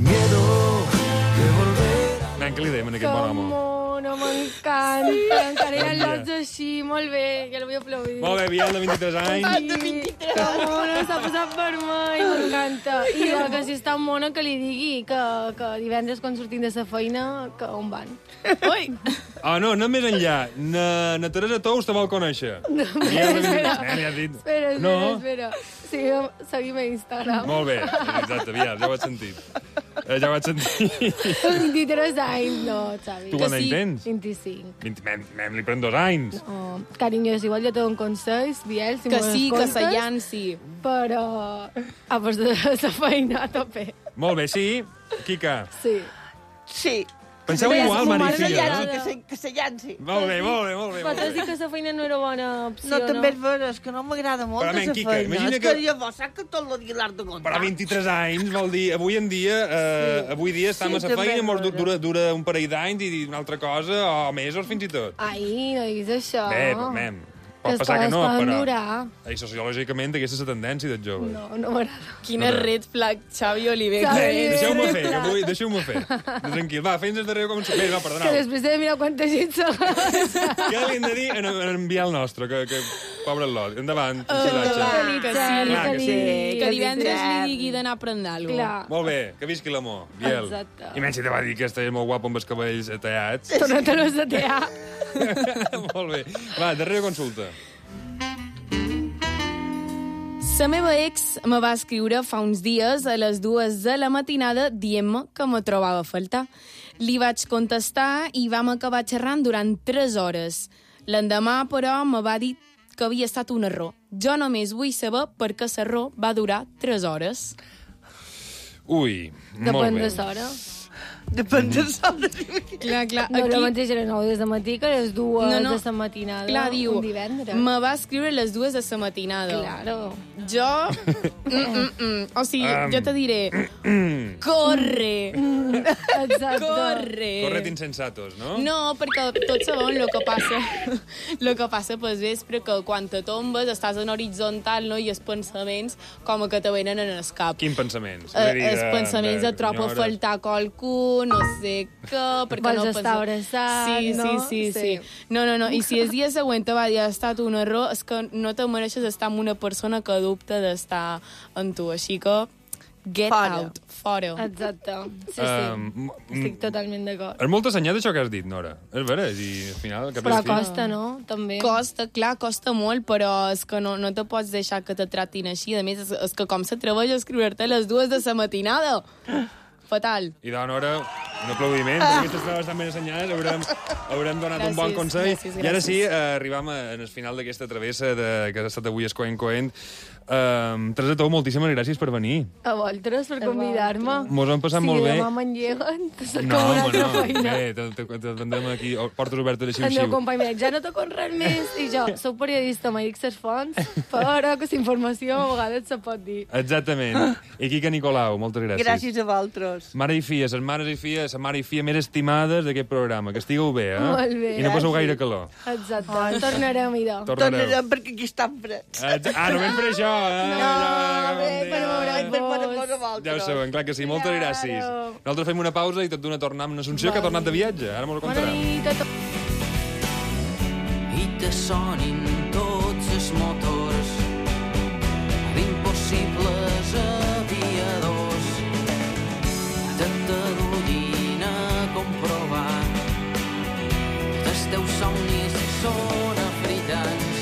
Nen, què li dèiem a aquest bon home? Mono, m'encanta. Sí. Encara hi ha lots així, molt bé, ja lo vull aplaudir. Molt bé, Biel, de vint-i-tres anys. De vint-i-tres. Que mono, s'ha posat vermell, m'encanta. I la que si està mona que li digui que, que divendres quan sortim de sa feina, que on van. Ui! Ah, no, anem més enllà. Na, na Teresa Tous te vol conèixer. No, Biel, de vint- espera, Eh, li has dit. espera, espera, No? espera. Seguim, seguim a Instagram. Molt bé, exacte, Biel, ja ho has sentit. Eh, ja ho vaig sentir. vint-i-tres anys, no, Xavi. Tu quant anys tens? vint-i-cinc. vint Mem, mem li pren dos anys. Oh, carinyo, si igual jo te dono consells, Biel, si Que me sí, que l'escoltes, se llanci. Però a pas de la feina a tope. Molt bé, sí. Quica. Sí. Sí. Penseu Sí, igual, com mare i mare filla. de eh? Que se, que se llanci. Molt bé, molt bé, molt bé. Però Molt t'has bé. dit que la feina no era bona opció, No, no? també és vera, és que no m'agrada molt Però, men, aquesta Quica, feina. imagina És que que- llavors saps que tot el dia l'has de contar. Però vint-i-tres anys vol dir, avui en dia, eh, avui dia estem Sí, a la també feina, és mos du- vera. dura, dura un parell d'anys i una altra cosa, o mesos fins i tot. Ai, no diguis això. Bé, però, mem, pot Les passar que coses no, poden però... durar. I sociològicament aquesta és la tendència dels joves. No, no m'agrada. Quina No, no. red flag, Xavi Oliver. Xavi que Oliver. ets. Deixeu-me fer, que avui, deixeu-me fer. Tranquil, va, fins el darrer com... Bé, no, Que perdoneu. després he de mirar quanta gent se Què li hem de dir en, en enviar el nostre, que, que pobre lot. Endavant, Uh, enxadatge. que sí, Clar que sí. que divendres li digui d'anar a prendre alguna cosa. Clar. Molt bé, que visqui l'amor, Biel. Exacte. I menys si te va dir que estàs molt guapo amb els cabells tallats. Torna-te-los de tear. Molt bé. Va, darrera consulta. La meva ex me va escriure fa uns dies a les dues de la matinada dient-me que me trobava a faltar. Li vaig contestar i vam acabar xerrant durant tres hores. L'endemà, però, me va dir que havia estat un error. Jo només vull saber per què l'error va durar tres hores. Ui, molt Depèn bé. de l'hora. Depèn de l'hora. Clar, clar, No era aquí- el mateix, eren nou des de matí que les dues No, no. de la matinada. Clar, diu, un divendres. me va escriure a les dues de la matinada. Claro. Jo... Mm, mm, mm. O sigui, Um. jo te diré... Corre! Exacte. Corre! Corret insensatos, no? No, perquè tots sabem el que passa el que passa pel vespre, que quan te tombes estàs en horitzontal, no? I els pensaments com que te venen en el cap. Quin pensaments? Eh, És a dir, els de- pensaments de, de trobo a senyores. faltar qualcú, no sé què... Perquè Vols no estar pensa- abraçat, sí, no? Sí, sí, sí, Sí. No, no, no. I si el dia següent te va dir ha estat un error, és que no te mereixes estar amb una persona que dubta d'estar amb tu. Així que, get Fora. out. Fora. Exacte. Sí, sí. Um, Estic totalment d'acord. És molt assenyat això que has dit, Nora. És vera, i al final... Cap Però i a fi- costa, no? També. Costa, clar, costa molt, però és que no, no te pots deixar que te tratin així. A més, és, és que com se treballa a escriure-te a les dues de la matinada? Fatal. I de Nora, un aplaudiment, perquè aquestes proves estan ben assenyades, haurem, haurem donat un bon Gràcies, consell. gràcies, I ara sí, gràcies. eh, arribam a, en el final d'aquesta travessa de, que ha estat avui Escoent Coent. Um, Teresa Tou, moltíssimes gràcies per venir. A vosaltres per convidar-me. Mos ho hem passat molt bé. Si demà m'engeguen, te cerco No, una home, altra no. feina. Bé, te, te, te vendrem aquí, portes obertes de El meu xiu-xiu. company em diu, ja no toco res més. I jo, soc periodista, m'he dit ses fonts, però que la informació a vegades se pot dir. Exactament. I Quica Nicolau, moltes gràcies. Gràcies a vosaltres. Mare i filla, les mares i filles, la mare i filla més estimades d'aquest programa. Que estigueu bé, eh? Molt bé. I no passeu Gràcies. gaire calor. Exacte. Ai, tornarem, idò. Tornareu. Tornarem perquè aquí estan freds. Exa- Ah, només per això, eh? No, Ja, bé, com per deia. veure Per veure vos. vos a Ja ho vosaltres. saben, clar que sí. Moltes Claro. gràcies. Nosaltres fem una pausa i tot d'una tornem amb l'Assumpció, que ha tornat de viatge. Ara m'ho Bona contarà. nit a tots. I te sonin tots els motors d'impossibles aviadors. Te t'adudin a comprovar que els teus somnis són africans.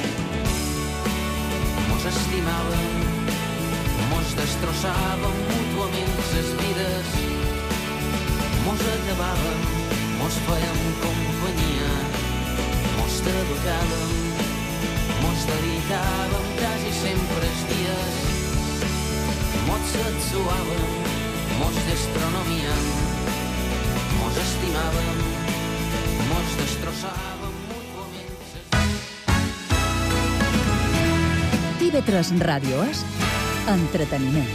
Mos estimàvem, mos destrossaven mútuament les vides, mos acabàvem, mos fèiem companyia, mos t'educàvem, mos dedicàvem quasi sempre els dies, mos sexuàvem, mos gastronomíem, mos estimàvem, mos destrossàvem mútuament. T V tres Ràdio és entreteniment.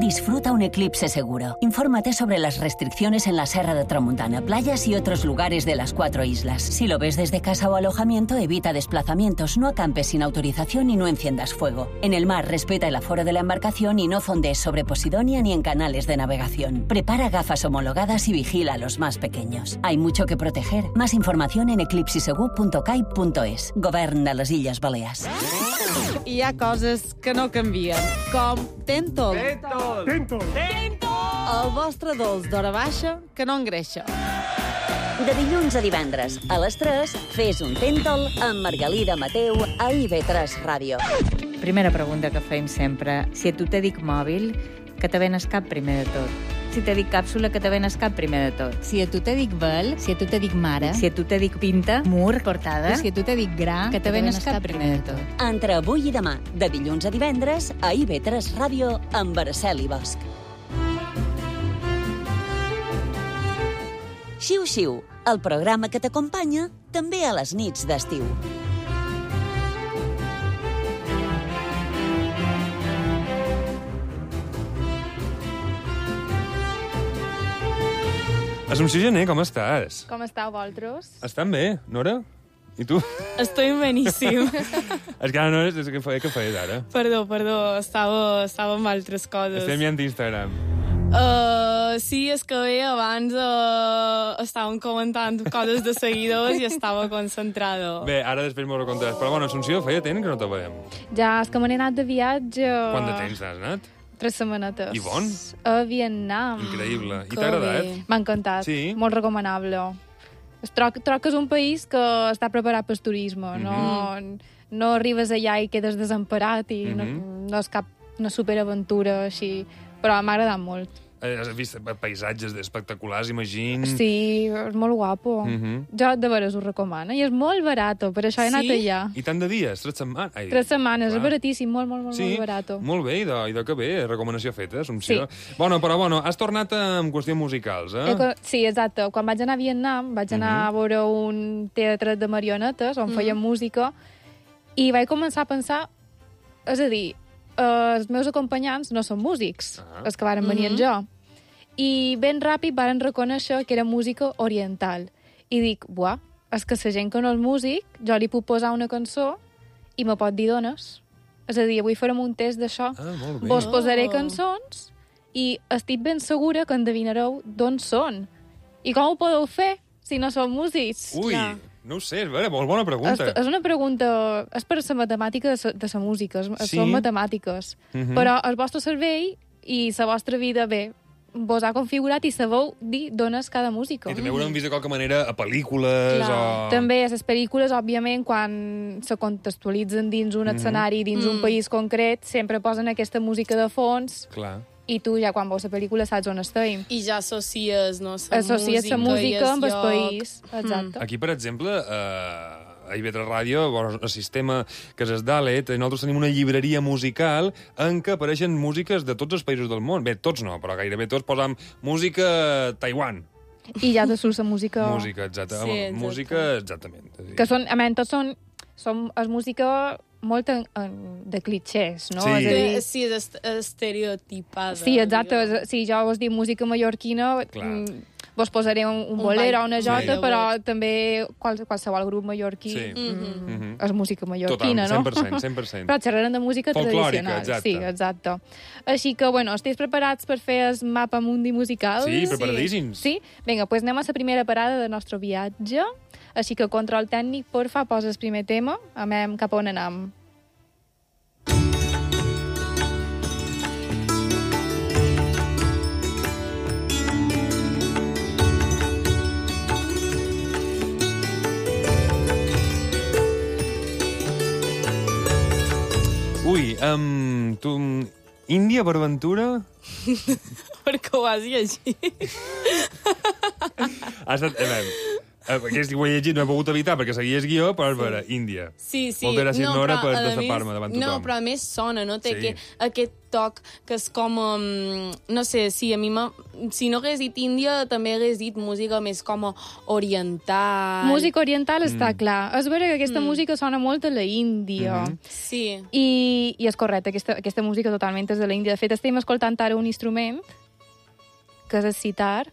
disfruta un eclipse seguro. Infórmate sobre las restricciones en la Serra de Tramuntana, playas y otros lugares de las cuatro islas. Si lo ves desde casa o alojamiento, evita desplazamientos, no acampes sin autorización y no enciendas fuego. En el mar, respeta el aforo de la embarcación y no fondees sobre Posidonia ni en canales de navegación. Prepara gafas homologadas y vigila a los más pequeños. Hay mucho que proteger. Más información en eclipsisegur punto cai punto es. Govern de les Illes Balears. Hi ha coses que no canvien, com Tentol. Tentol. Tentol. El vostre dolç d'hora baixa que no engreixa. De dilluns a divendres, a les tres, fes un Tentol amb Margalida Mateu a I V tres Ràdio. Primera pregunta que fem sempre. Si a tu te dic mòbil, que te venes cap primer de tot? Si te dic càpsula, que te venes cap primer de tot? Si a tu te dic vel, si a tu te dic mare, si a tu te dic pinta, mur, portada, si a tu te dic gra, que te venes cap primer de tot. Entre avui i demà, de dilluns a divendres, a I V tres Ràdio amb Araceli Bosch. Xiu-xiu, el programa que t'acompanya també a les nits d'estiu. Assumpció Gené, com estàs? Com esteu, vosaltres? Estan bé, Nora? I tu? Estoy beníssim. És que ara, Nora, és que feia que feies ara. Perdó, perdó, estava, estava amb altres coses. Estem mirant Instagram. Uh, sí, és que bé, abans uh, estàvem comentant coses de seguidors i estava concentrada. Bé, ara després m'ho recontaràs. Però, bueno, Assumpció, feia temps que no te veiem. Ja, és que me n'he anat de viatge. Quant de temps has anat? Tres setmanetes. I bon? A Vietnam. Increïble. I t'ha agradat? M'ha encantat. Sí? Molt recomanable. Es troc, troc que és un país que està preparat pel turisme. Mm -hmm. no, no arribes allà i quedes desemparat i mm -hmm. no, no és cap una superaventura així. Però m'ha agradat molt. Has vist paisatges espectaculars, imagino. Sí, és molt guapo. Mm -hmm. Jo de veres ho recomano. I és molt barat, per això he anat sí? allà. I tant de dies? Tres setmanes? Ai, Tres setmanes, clar. És baratíssim, molt, molt, molt, sí? molt barat. Molt bé, i de, i de que bé, recomanació feta, Assumpció. Sí. Bueno, però bueno, has tornat amb qüestions musicals, eh? Eh, sí, exacte. Quan vaig anar a Vietnam, vaig anar uh -huh. a veure un teatre de marionetes on uh -huh. feien música i vaig començar a pensar, és a dir, eh, els meus acompanyants no són músics, uh -huh. els que varen venir uh -huh. amb jo. I ben ràpid varen reconèixer que era música oriental. I dic, buah, és que la gent que no és músic, jo li puc posar una cançó i me pot dir dones. És a dir, avui farem un test d'això. Ah, molt bé. Vos posaré Oh. cançons i estic ben segura que endevinareu d'on són. I com ho podeu fer si no són músics? Ui, Clar. no ho sé, és vera, molt bona pregunta. És, és una pregunta... És per la matemàtica de sa, de sa música. És, Sí. Són matemàtiques. Mhm. Però el vostre cervell i la vostra vida, bé, vos ha configurat i sabeu dir d'on és cada música. I també ho haurem vist de qualque manera a pel·lícules o... També a les pel·lícules, òbviament, quan se contextualitzen dins un Mhm. escenari, dins un Mm. país concret, sempre posen aquesta música de fons Clar. i tu ja quan veus la pel·lícula saps on estem. I ja associes, no? La Associes la música amb el lloc. país. Exacte. Aquí, per exemple, eh, a I V tres Ràdio, bueno, el sistema que és Dalet, nosaltres tenim una llibreria musical en què apareixen músiques de tots els països del món. Bé, tots no, però gairebé tots posam música Taiwan. I ja te surt la música... Música, exacte. Sí, exacte. Música, exactament. Que són, a menys, tots són, són és música molt en, en, de clichés, no? Sí. És a dir, Sí, és est- estereotipada. sí, exacte. És- Si jo vos dic música mallorquina, mm, vos posaré un, un Un bolero o ball- una jota, sí. però també qual, qualsevol grup mallorquí Sí. mm, Mhm. és música mallorquina, Total, no? cent per cent, cent per cent. Però xerrarem de música Folclòrica, tradicional. exacte. Sí, exacte. Així que, bueno, esteu preparats per fer el mapa mundi musical? Sí, preparadíssims. Sí? Vinga, doncs pues anem a la primera parada del nostre viatge. Així que control tècnic, porfa, posa el primer tema. Anem cap a on anem. Ui, um, tu... Índia per aventura? Perquè ho has llegit. Ha estat... A veure, Eh, Aquest ho he llegit, no he pogut evitar perquè seguies guió, però és vera, Índia. Sí, sí. Moltes gràcies, no, Nora, per a destapar-me més- davant tothom. No, però a més sona, no? Té Sí. aquest, aquest toc que és com... Um, no sé, sí, a mi m'ha... Si no hagués dit Índia, també hagués dit música més com oriental. Música oriental està Mm. clar. És vera que aquesta Mm. música sona molt a la Índia. Mhm. Sí. I, I és correcte, aquesta, aquesta música totalment és de la Índia. De fet, estem escoltant ara un instrument, que és el sitar.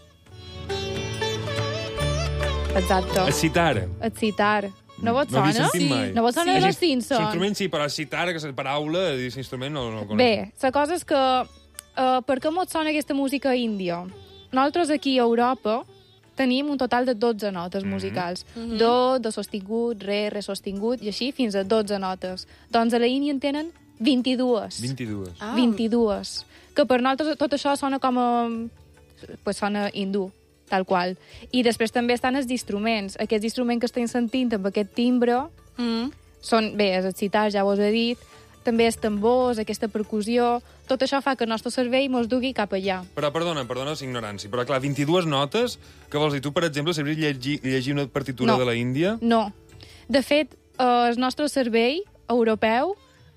Exacte. El sitar. El sitar. No vos No havia sona? sentit mai. No vos sona de los Simpsons? L'instrument sí, però el sitar, que és la paraula, aquest instrument no, no el conec. Bé, la cosa és que... Uh, per què mos sona aquesta música índia? Nosaltres aquí a Europa tenim un total de dotze notes musicals. Mhm. Do, do sostingut, re, re sostingut, i així fins a dotze notes. Doncs a la Índia en tenen vint-i-dues. vint-i-dues. Ah. vint-i-dues. Que per nosaltres tot això sona com a... Pues sona hindú, tal qual. I després també estan els instruments. Aquests instruments que estem sentint amb aquest timbre Mm. són, bé, és el sitar, ja vos he dit, també els tambors, aquesta percussió... Tot això fa que el nostre cervell mos dugui cap allà. Però, perdona, perdona la ignorància, però clar, vint-i-dues notes, que vols dir? Tu, per exemple, sabries llegir, llegir una partitura No. de la Índia? No. De fet, eh, el nostre cervell europeu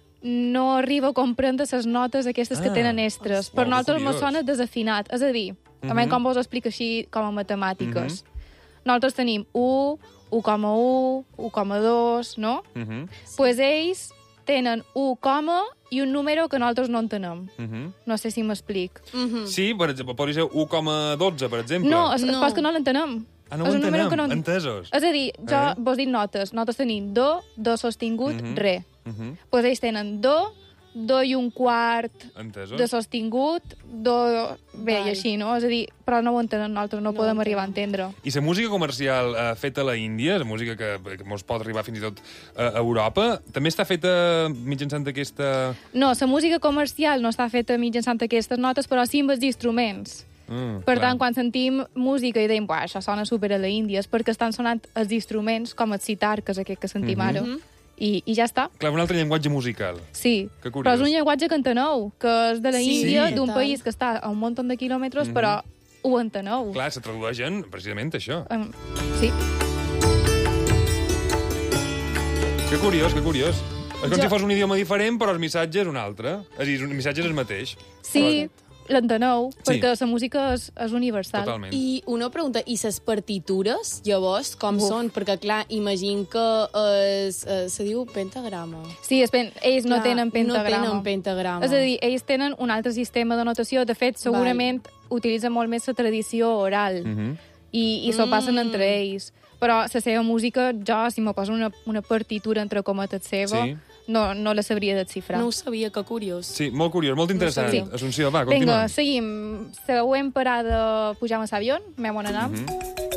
no arriba a comprendre les notes aquestes que Ah. tenen estres. Uau, Per que nosaltres curiós. mos sona desafinat. És a dir, també Mhm. com vos ho explico així com a matemàtiques. Nosaltres tenim u, u coma u, u coma dos, no? Uh -huh. Pues ells tenen u coma i un número que nosaltres no entenem. Uh -huh. No sé si m'explic. Sí, per exemple, podria ser u coma dotze, per exemple. No, és, no. és que no l'entenem. Ah, no És ho un número entenem, que no... entesos. És a dir, jo Eh? vos dic notes. Nosaltres tenim do, do sostingut, Mhm. re. Uh -huh. Pues ells tenen do, do i un quart Entesos. de sostingut, do... Bé, i així, no? És a dir, però no ho entenem nosaltres, no, no podem arribar a entendre. I la música comercial eh, feta a la Índia, la música que, que mos pot arribar fins i tot a Europa, també està feta mitjançant aquesta... No, la música comercial no està feta mitjançant aquestes notes, però sí amb els instruments. Mm, Per clar. tant, quan sentim música i deim, buah, això sona super a la Índia, és perquè estan sonant els instruments com el sitar, que és aquest que sentim Mhm. ara. I, I ja està. Clar, un altre llenguatge musical. Sí, Que però curiós. és un llenguatge que enteneu, que és de la Sí. Índia, Sí. d'un Tant. país que està a un munt de quilòmetres, Mhm. però ho enteneu. Clar, se tradueixen precisament això. Um, sí. Que curiós, que curiós. És com Jo- si fos un idioma diferent, però el missatge és un altre. És a dir, el missatge és el mateix. Sí, l'enteneu, Sí. perquè la música és, és universal. Totalment. I una pregunta, i les partitures, llavors, com Uf. són? Perquè, clar, imagino que es, eh, se diu pentagrama. Sí, és pen... ells no Clar, tenen pentagrama. No tenen pentagrama. És a dir, ells tenen un altre sistema de notació. De fet, segurament utilitzen molt més la tradició oral. Mhm. i, i s'ho Mm. passen entre ells. Però la seva música, jo, si me poso una, una partitura entre cometes seva, Sí. no, no la sabria desxifrar. No ho sabia, que curiós. Sí, molt curiós, molt interessant. Sí. Assumpció, va, continuem. Vinga, seguim. Següent parada, pujam a l'avió, anem on anem. Mhm.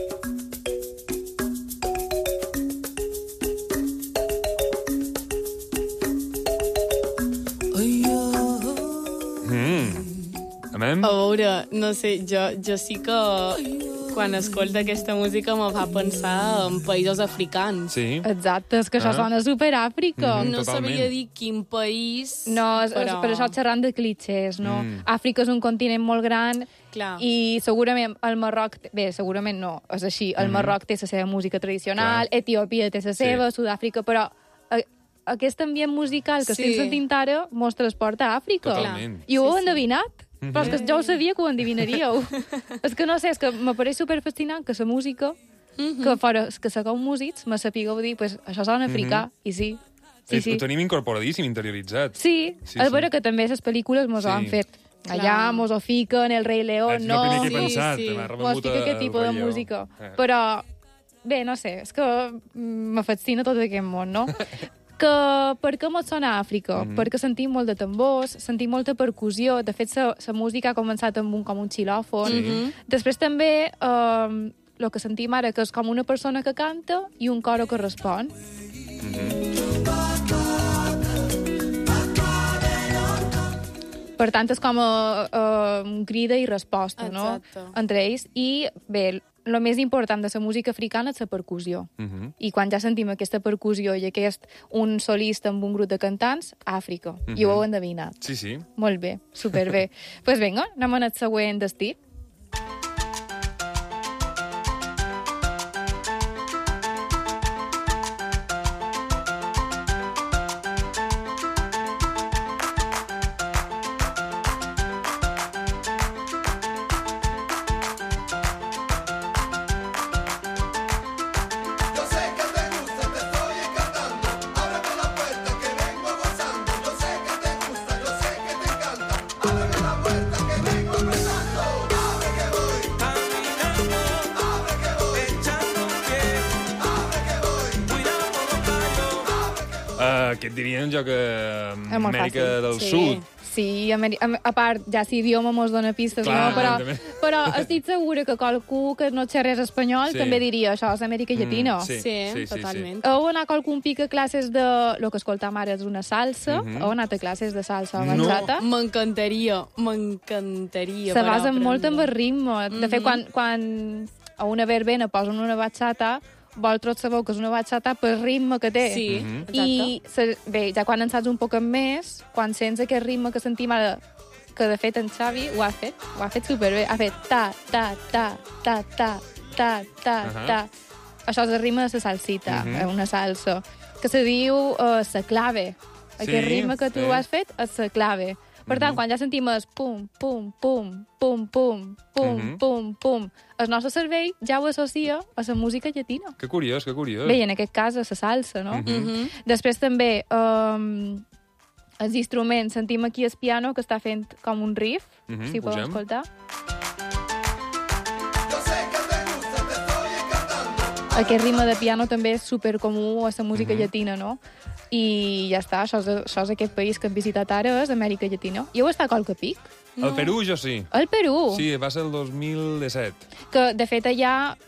Mm. Amem? A veure, no sé, jo, jo sí que quan escolto aquesta música me fa pensar en països africans. Sí. Exacte, és que això Ah. sona super Àfrica. Mhm, No totalment. sabria dir quin país... No, és, però... és per això xerrant de clichés, no? Mm. Àfrica és un continent molt gran Clar. i segurament el Marroc... Bé, segurament no, és així. El Mhm. Marroc té la seva música tradicional, Clar. Etiòpia té la seva, Sud-àfrica, però a, aquest ambient musical que Sí. estem sentint ara mos transporta a Àfrica. Totalment. I ho Sí, heu sí. endevinat? Mhm. Però és que jo ho sabia que ho endevinaríeu. És que no sé, és que m'apareix superfascinant que la música, Mhm. que fora que saqueu músics, me sapigueu dir, pues, això sona africà, i sí. Sí, Eh, sí. Ho tenim incorporadíssim, interioritzat. Sí, Sí, sí és sí. vera que també les pel·lícules mos Sí. ho han fet. Allà Clar. mos ho fiquen, el rei León, És el no? primer que he Sí, pensat, sí. m'ha Mos revingut fica aquest el tipus de Rei Lleó. música. Eh. Però, bé, no sé, és que mm, me fascina tot aquest món, no? que per què mos sona Àfrica? Mhm. Perquè sentim molt de tambors, sentim molta percussió. De fet, la música ha començat amb un, com un xilòfon. Mhm. Després també eh, el que sentim ara, que és com una persona que canta i un coro que respon. Per tant, és com a, a, un crida i resposta, no? Exacte. Entre ells. I, bé, el més important de la música africana és la percussió. Mhm. I quan ja sentim aquesta percussió i aquest un solista amb un grup de cantants, Àfrica. I ho heu endevinat. Sí, sí. Molt bé, superbé. Doncs pues vinga, anem al següent destí. Uh, què et dirien jo que És molt Amèrica fàcil. del Sí. Sud. Sí, Ameri a, a part, ja si idioma mos dona pistes, Clar, no? Però, també. però estic segura que qualcú que no xerrés espanyol Sí. també diria això, és Amèrica Llatina. Mm, sí, sí, sí, totalment. Heu anat qualcun pic a classes de... El que escoltam ara és una salsa. Mhm. Heu anat a classes de salsa No. avançada? M'encantaria, m'encantaria. Se per basen aprendre. molt en el ritme. De fet, Mhm. quan, quan a una verbena posen una bachata, vosaltres sabeu que és una bachata per ritme que té. Sí, Mhm. I se, bé, ja quan en saps un poc més, quan sents aquest ritme que sentim ara, que de fet en Xavi ho ha fet, ho ha fet superbé, ha fet ta, ta, ta, ta, ta, ta, ta, Ahà. ta. Això és el ritme de la salsita, Mhm. eh, una salsa, que se diu uh, la clave. Aquest Sí, ritme que tu sí. has fet és la clave. Per tant, quan ja sentim el pum, pum, pum, pum, pum, pum, Mhm. pum, pum, el nostre cervell ja ho associa a la música llatina. Que curiós, que curiós. Bé, i en aquest cas a la salsa, no? Mhm. Després també um, els instruments. Sentim aquí el piano que està fent com un riff, Mhm, si podem pugem. escoltar. Aquest ritme de piano també és supercomú a la música Mhm. llatina, no? I ja està, això és, això és aquest país que hem visitat ara, és Amèrica Llatina. I heu estat a qualque pic? Al Perú, jo sí. Al Perú? Sí, va ser el dos mil disset. Que, de fet, allà...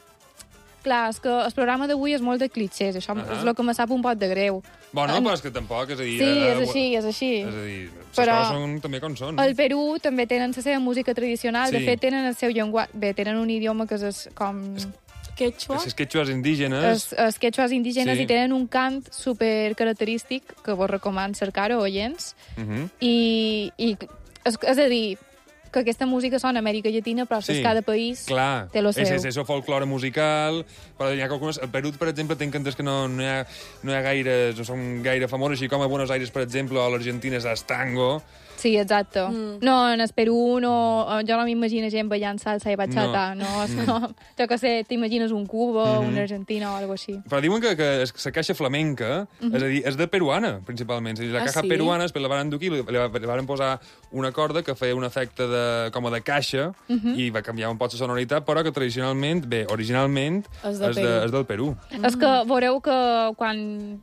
Clar, és que el programa d'avui és molt de clichés, això Ahà. és el que me sap un pot de greu. Bueno, En- però és que tampoc, és a dir... Sí, eh, és així, és així. És a dir, les Però coses són també com són. Al Perú també tenen la seva música tradicional, de Sí. fet tenen el seu llenguatge, bé, tenen un idioma que és com... Quechua? Les quechues indígenes... Els, els quechuas indígenes Sí. i tenen un cant super característic que vos recomano cercar-ho, oients. Mhm. I, i és, és a dir, que aquesta música sona a Amèrica Llatina, però Sí, sí. cada país clar. té lo seu. És, és, és el folklore musical, però hi ha algunes... El Perú, per exemple, tinc entès que no, no, hi ha, no hi ha gaire... No són gaire famosos, així com a Buenos Aires, per exemple, o l'Argentina és el tango. Sí, exacte. Mm. No, en el Perú no, jo no m'imagino gent ballant salsa i bachata, no, no, és Mm. com, jo què sé, t'imagines un Cuba, mm Mhm. una Argentina o alguna així. Però diuen que, que és- la caixa flamenca, Mhm. és a dir, és de peruana, principalment. És a dir, la Ah, caja sí? peruana, després la van endur aquí, li, li van posar una corda que feia un efecte de, com a de caixa, Mhm. i va canviar un poc la sonoritat, però que tradicionalment, bé, originalment, És de és, de, Perú. és del Perú. Mm. És que veureu que quan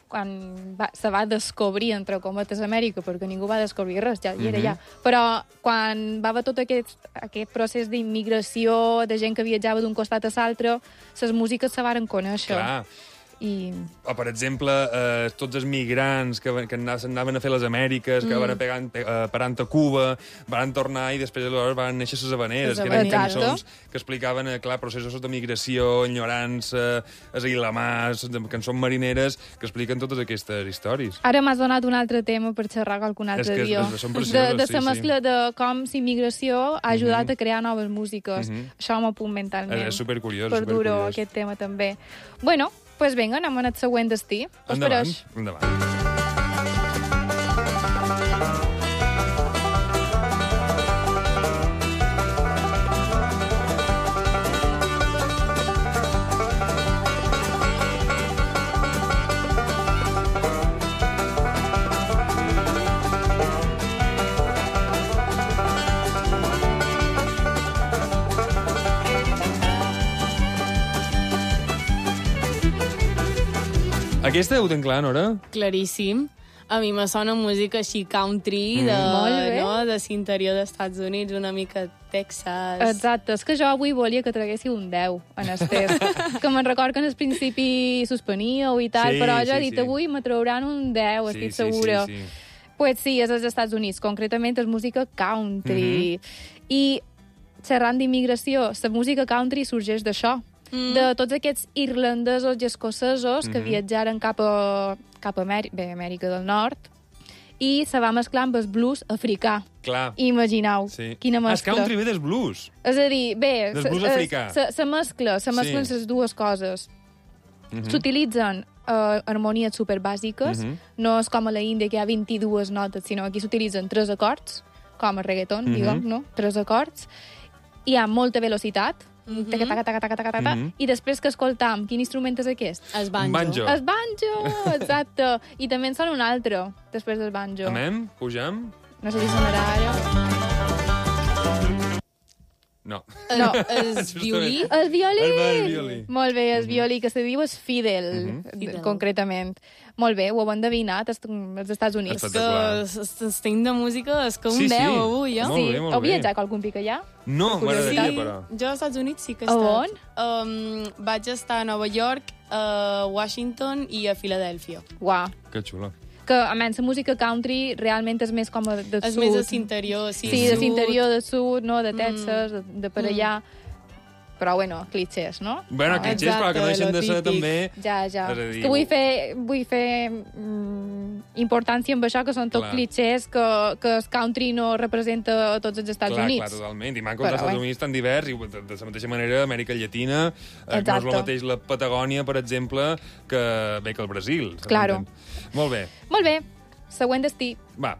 quan va, se va descobrir, entre cometes, Amèrica, perquè ningú va descobrir res, ja hi era Mhm. ja. Però quan va haver tot aquest, aquest procés d'immigració, de gent que viatjava d'un costat a l'altre, les músiques se varen conèixer. Clar. I... O, per exemple, eh, tots els migrants que, que anaven a fer les Amèriques, que Mm. van pegant, eh, parant a Cuba, van tornar i després aleshores van néixer les habaneres, Les que eren habaneres. cançons que explicaven, eh, clar, processos de migració, enyorança, esailamàs, cançons marineres, que expliquen totes aquestes històries. Ara m'has donat un altre tema per xerrar qualcun És altre que dia. és- són de, precioses, de sí, la sí. mescla de com la immigració ha ajudat Mhm. a crear noves músiques. Mhm. Això m'ho apunt mentalment. És- és supercuriós, Per dur-ho, supercuriós. aquest tema també. Bueno, doncs pues vinga, anem al següent destí. Us Endavant, pareix? endavant. Aquesta ho tenc clar, Nora? Claríssim. A mi me sona música així country de, Mm. Molt bé. no, de l'interior dels Estats Units, una mica Texas. Exacte, és que jo avui volia que traguéssiu un deu en el test. que me'n record que en el principi suspeníeu i tal, Sí, però jo sí, he dit sí. avui me trauran un deu, Sí, estic sí, segura. sí, sí. Pues sí, és als Estats Units, concretament és música country. I xerrant d'immigració, la música country sorgeix d'això, Mm. de tots aquests irlandesos i escocesos que Mhm. viatjaren cap a, cap a Amèrica, bé, Amèrica del Nord, i se va mesclar amb el blues africà. Clar. Imagineu, Sí. quina Ah, el mescla. country ve del blues. És a dir, bé, Del se- blues es- africà. se, se mescla, se mesclen Sí. les dues coses. Mhm. S'utilitzen uh, harmonies superbàsiques, Mhm. no és com a la Índia que hi ha vint-i-dues notes, sinó aquí s'utilitzen tres acords, com a reggaeton, Mhm. diguem, no? Tres acords. Hi ha molta velocitat, Mhm. taca, taca, taca, taca, taca, taca, Mhm. i després que escoltam, quin instrument és aquest? El banjo. banjo. El banjo, exacte. I també en sona un altre, després del banjo. Amem? Pugem? No sé si sonarà ara. No. No, el violí. El violí. El, el violí. Molt bé, el violí, que se diu és Fidel, Mhm. Fidel, concretament. Molt bé, ho heu endevinat, els als Estats Units. Estem de música, és que un Sí, sí. deu avui, eh? Molt bé, molt Heu bé. viatjat algun pic allà? No, m'agradaria, però. Jo als Estats Units sí que he A estat. Um, vaig estar a Nova York, a Washington i a Filadèlfia. Uau. Que xulo. Que, a menys, la música country realment és més com a de És sud. més de l'interior, sí. Sí, de sud. l'interior, de sud, no? De Texas, Mm. de, de per allà. Però, bueno, clichés, no? Bueno, clichés, però que no deixen de ser també... Ja, ja. És a dir, És que vull fer, vull fer mm, importància amb això, que són tot Clar. clichés, que, que el country no representa tots els Estats clar, Units. Clar, totalment. I manca Però, els Estats bé. Units tan divers, i de, de la mateixa manera Amèrica Llatina, eh, no és Exacte. el mateix la Patagònia, per exemple, que bé que el Brasil. saps? Claro. Molt bé. Molt bé. Següent destí. Va.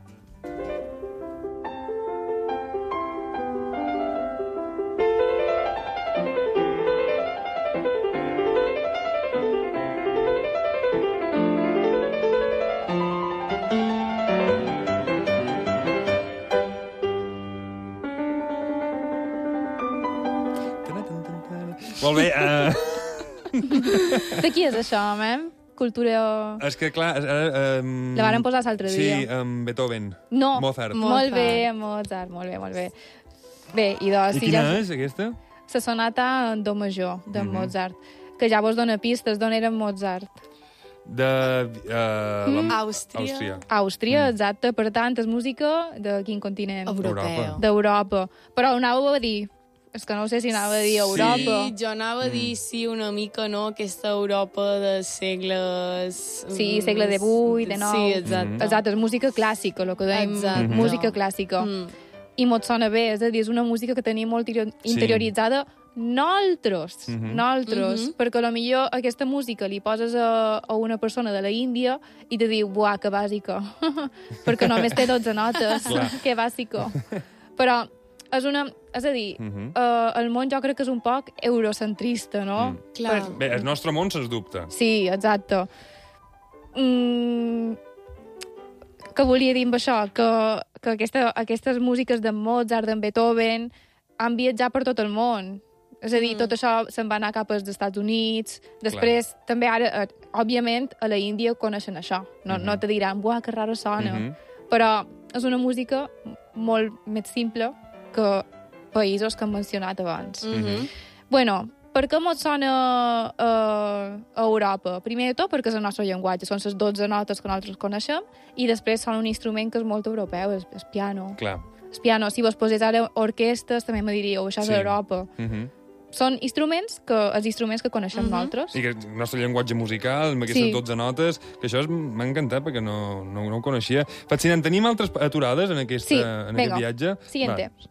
Molt bé. Uh... De qui és això, home? Cultura... És que, clar... Uh, um... La varen posar l'altre dia. Sí, amb Beethoven. No. Mozart. Molt bé, Mozart, molt bé, molt bé. Bé, i doncs... I quina és, aquesta? La sonata en do major, de Mhm. Mozart, que ja vos dona pistes d'on era Mozart. De... Uh, Mm. la... Àustria. Àustria. Àustria, exacte. Per tant, és música de quin continent? Europeu. D'Europa. Però ho anàveu a dir? És que no sé si anava a dir Europa. Sí, jo anava a dir sí una mica, no? Aquesta Europa de segles... Sí, segle divuit, dinou. Sí, exacte. Exacte, és música clàssica, el que dèiem, Exacte. música clàssica. Mm. I mos sona bé, és a dir, és una música que tenim molt interior- interioritzada nosaltres, Mhm. nosaltres, Mhm. perquè a lo millor aquesta música li poses a, a una persona de la Índia i te diu, buah, que bàsica, perquè només té dotze notes, Clar. que bàsico. Però és una... És a dir, Mhm. eh, el món jo crec que és un poc eurocentrista, no? Clar. Bé, el nostre món, sens dubte. Sí, exacte. Mm, què volia dir amb això? Que, que aquesta, aquestes músiques de Mozart, d'en Beethoven, han viatjat per tot el món. És a dir, mm. tot això se'n va anar cap als Estats Units. Després, Clar. també ara, eh, òbviament, a la Índia coneixen això. No, mm -hmm. no te diran, buah, que raro sona. Mhm. Però és una música molt més simple que països que hem mencionat abans. Mhm. Bueno, per què mos sona a, a Europa? Primer de tot perquè és el nostre llenguatge, són les dotze notes que nosaltres coneixem, i després sona un instrument que és molt europeu, és el piano. Clar. El piano, si vos posés ara orquestes, també me diríeu, això és Sí. Europa. Mhm. Són instruments que, els instruments que coneixem nosaltres. I que el nostre llenguatge musical, amb aquestes Sí. dotze notes, que això és- m'ha encantat perquè no, no, no ho coneixia. Fascinant. Tenim altres aturades en, aquesta, Sí, en vinga. aquest viatge? Siguiente. Va.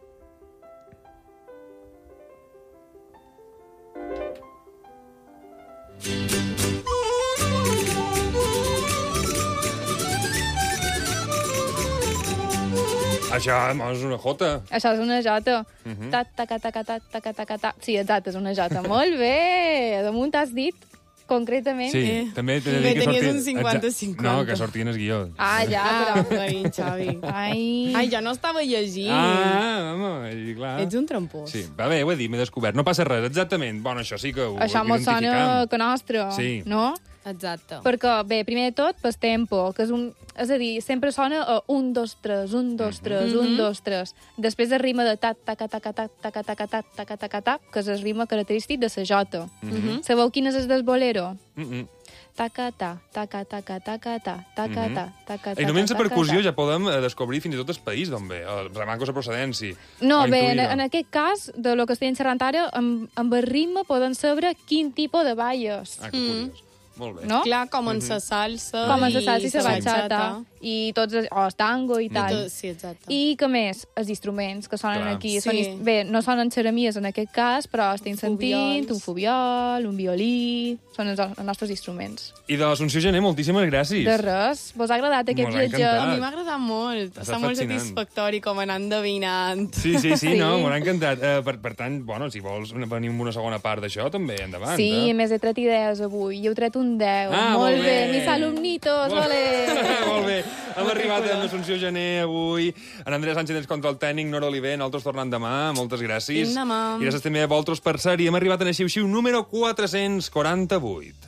Això home, és una jota. Això és una jota. Mhm. Ta, ta, ta, ta, ta, ta, ta, ta, ta, ta. Sí, exacte, és una jota. Molt bé! Damunt has dit, concretament. Sí, també t'he de Bé, dir que tenies sortia... un cinquanta Exa- cinquanta. No, que sortien el guió. Ah, ja, Ah, però... ai, Xavi. Ai. Ai, jo no estava llegint. Ah, home, i clar. Ets un trampós. Sí, va bé, ho he dit, m'he descobert. No passa res, exactament. Bueno, això sí que ho Això mos sona identificam. que nostre, Sí. no? Exacte. Perquè, bé, primer de tot, pel tempo, que és un... És a dir, sempre sona a un, dos, tres, un, dos, tres, un, Mhm. dos, tres. Després el ritme de ta, ta, ta, ta, ta, ta, ta, ta, ta, ta, ta, ta, ta, ta, que és el ritme característic de la jota. Mhm. Sabeu quin és el del bolero? Mm -mm. Taca, ta, taca, taca, taca, ta, taca, Mhm. ta, taca, I només la taca, percussió ta. ja podem eh, descobrir fins i tot el país d'on ve, el remanco la procedència. No, o bé, en, intuir-ho. en aquest cas, de lo que estem xerrant ara, amb, amb el ritme podem saber quin tipus de balles. Ah, que curiós. Molt bé. No? Clar, com en Mhm. la salsa. Com en la salsa i la la bachata, i tots, els- o el tango i tal. tot, sí, exacte. I que més? Els instruments que sonen Clar. aquí. Sí. Són, is- bé, no sonen xeremies en aquest cas, però estem sentint Fubiols. un fubiol, un violí... Són els, els nostres instruments. I de l'Assumpció Gené, moltíssimes gràcies. De res. Vos ha agradat aquest Mos ha viatge? encantat. A mi m'ha agradat molt. Està Està molt fascinant. satisfactori com anar endevinant. Sí, sí, sí, Sí. no, m'ha encantat. Uh, per, per tant, bueno, si vols venir amb una segona part d'això, també, endavant. Sí, eh? a més he tret idees avui. I heu tret un un deu. Ah, molt molt bé. bé. Mis alumnitos, Molt- ole! Molt bé. Hem arribat a l'Assumpció Gené avui. En Andrea Sánchez ens contra el tècnic, Nora Oliver, nosaltres tornant demà. Moltes gràcies. Fins demà. I gràcies també a vosaltres per ser-hi. Hem arribat a Xiu Xiu número quatre-cents quaranta-vuit.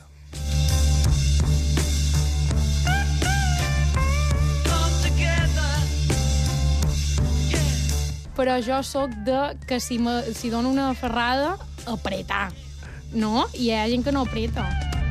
Però jo sóc de que si, me, si dono una ferrada, apretar. No? I hi ha gent que no apreta.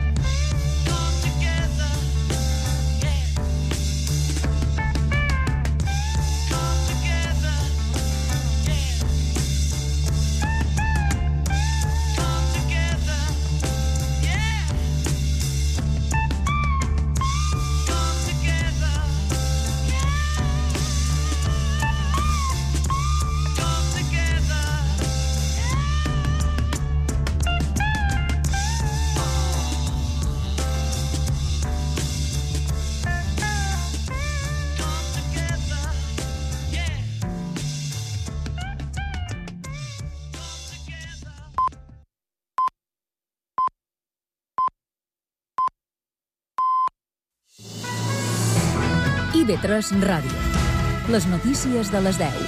I V tres Ràdio. Les notícies de les deu.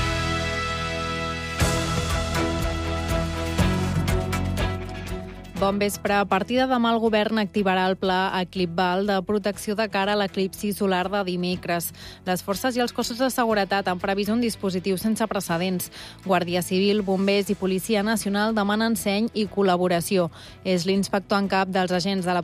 Bon vespre. A partir de demà el govern activarà el pla Eclipval de protecció de cara a l'eclipsi solar de dimecres. Les forces i els cossos de seguretat han previst un dispositiu sense precedents. Guàrdia Civil, bombers i Policia Nacional demanen seny i col·laboració. És l'inspector en cap dels agents de la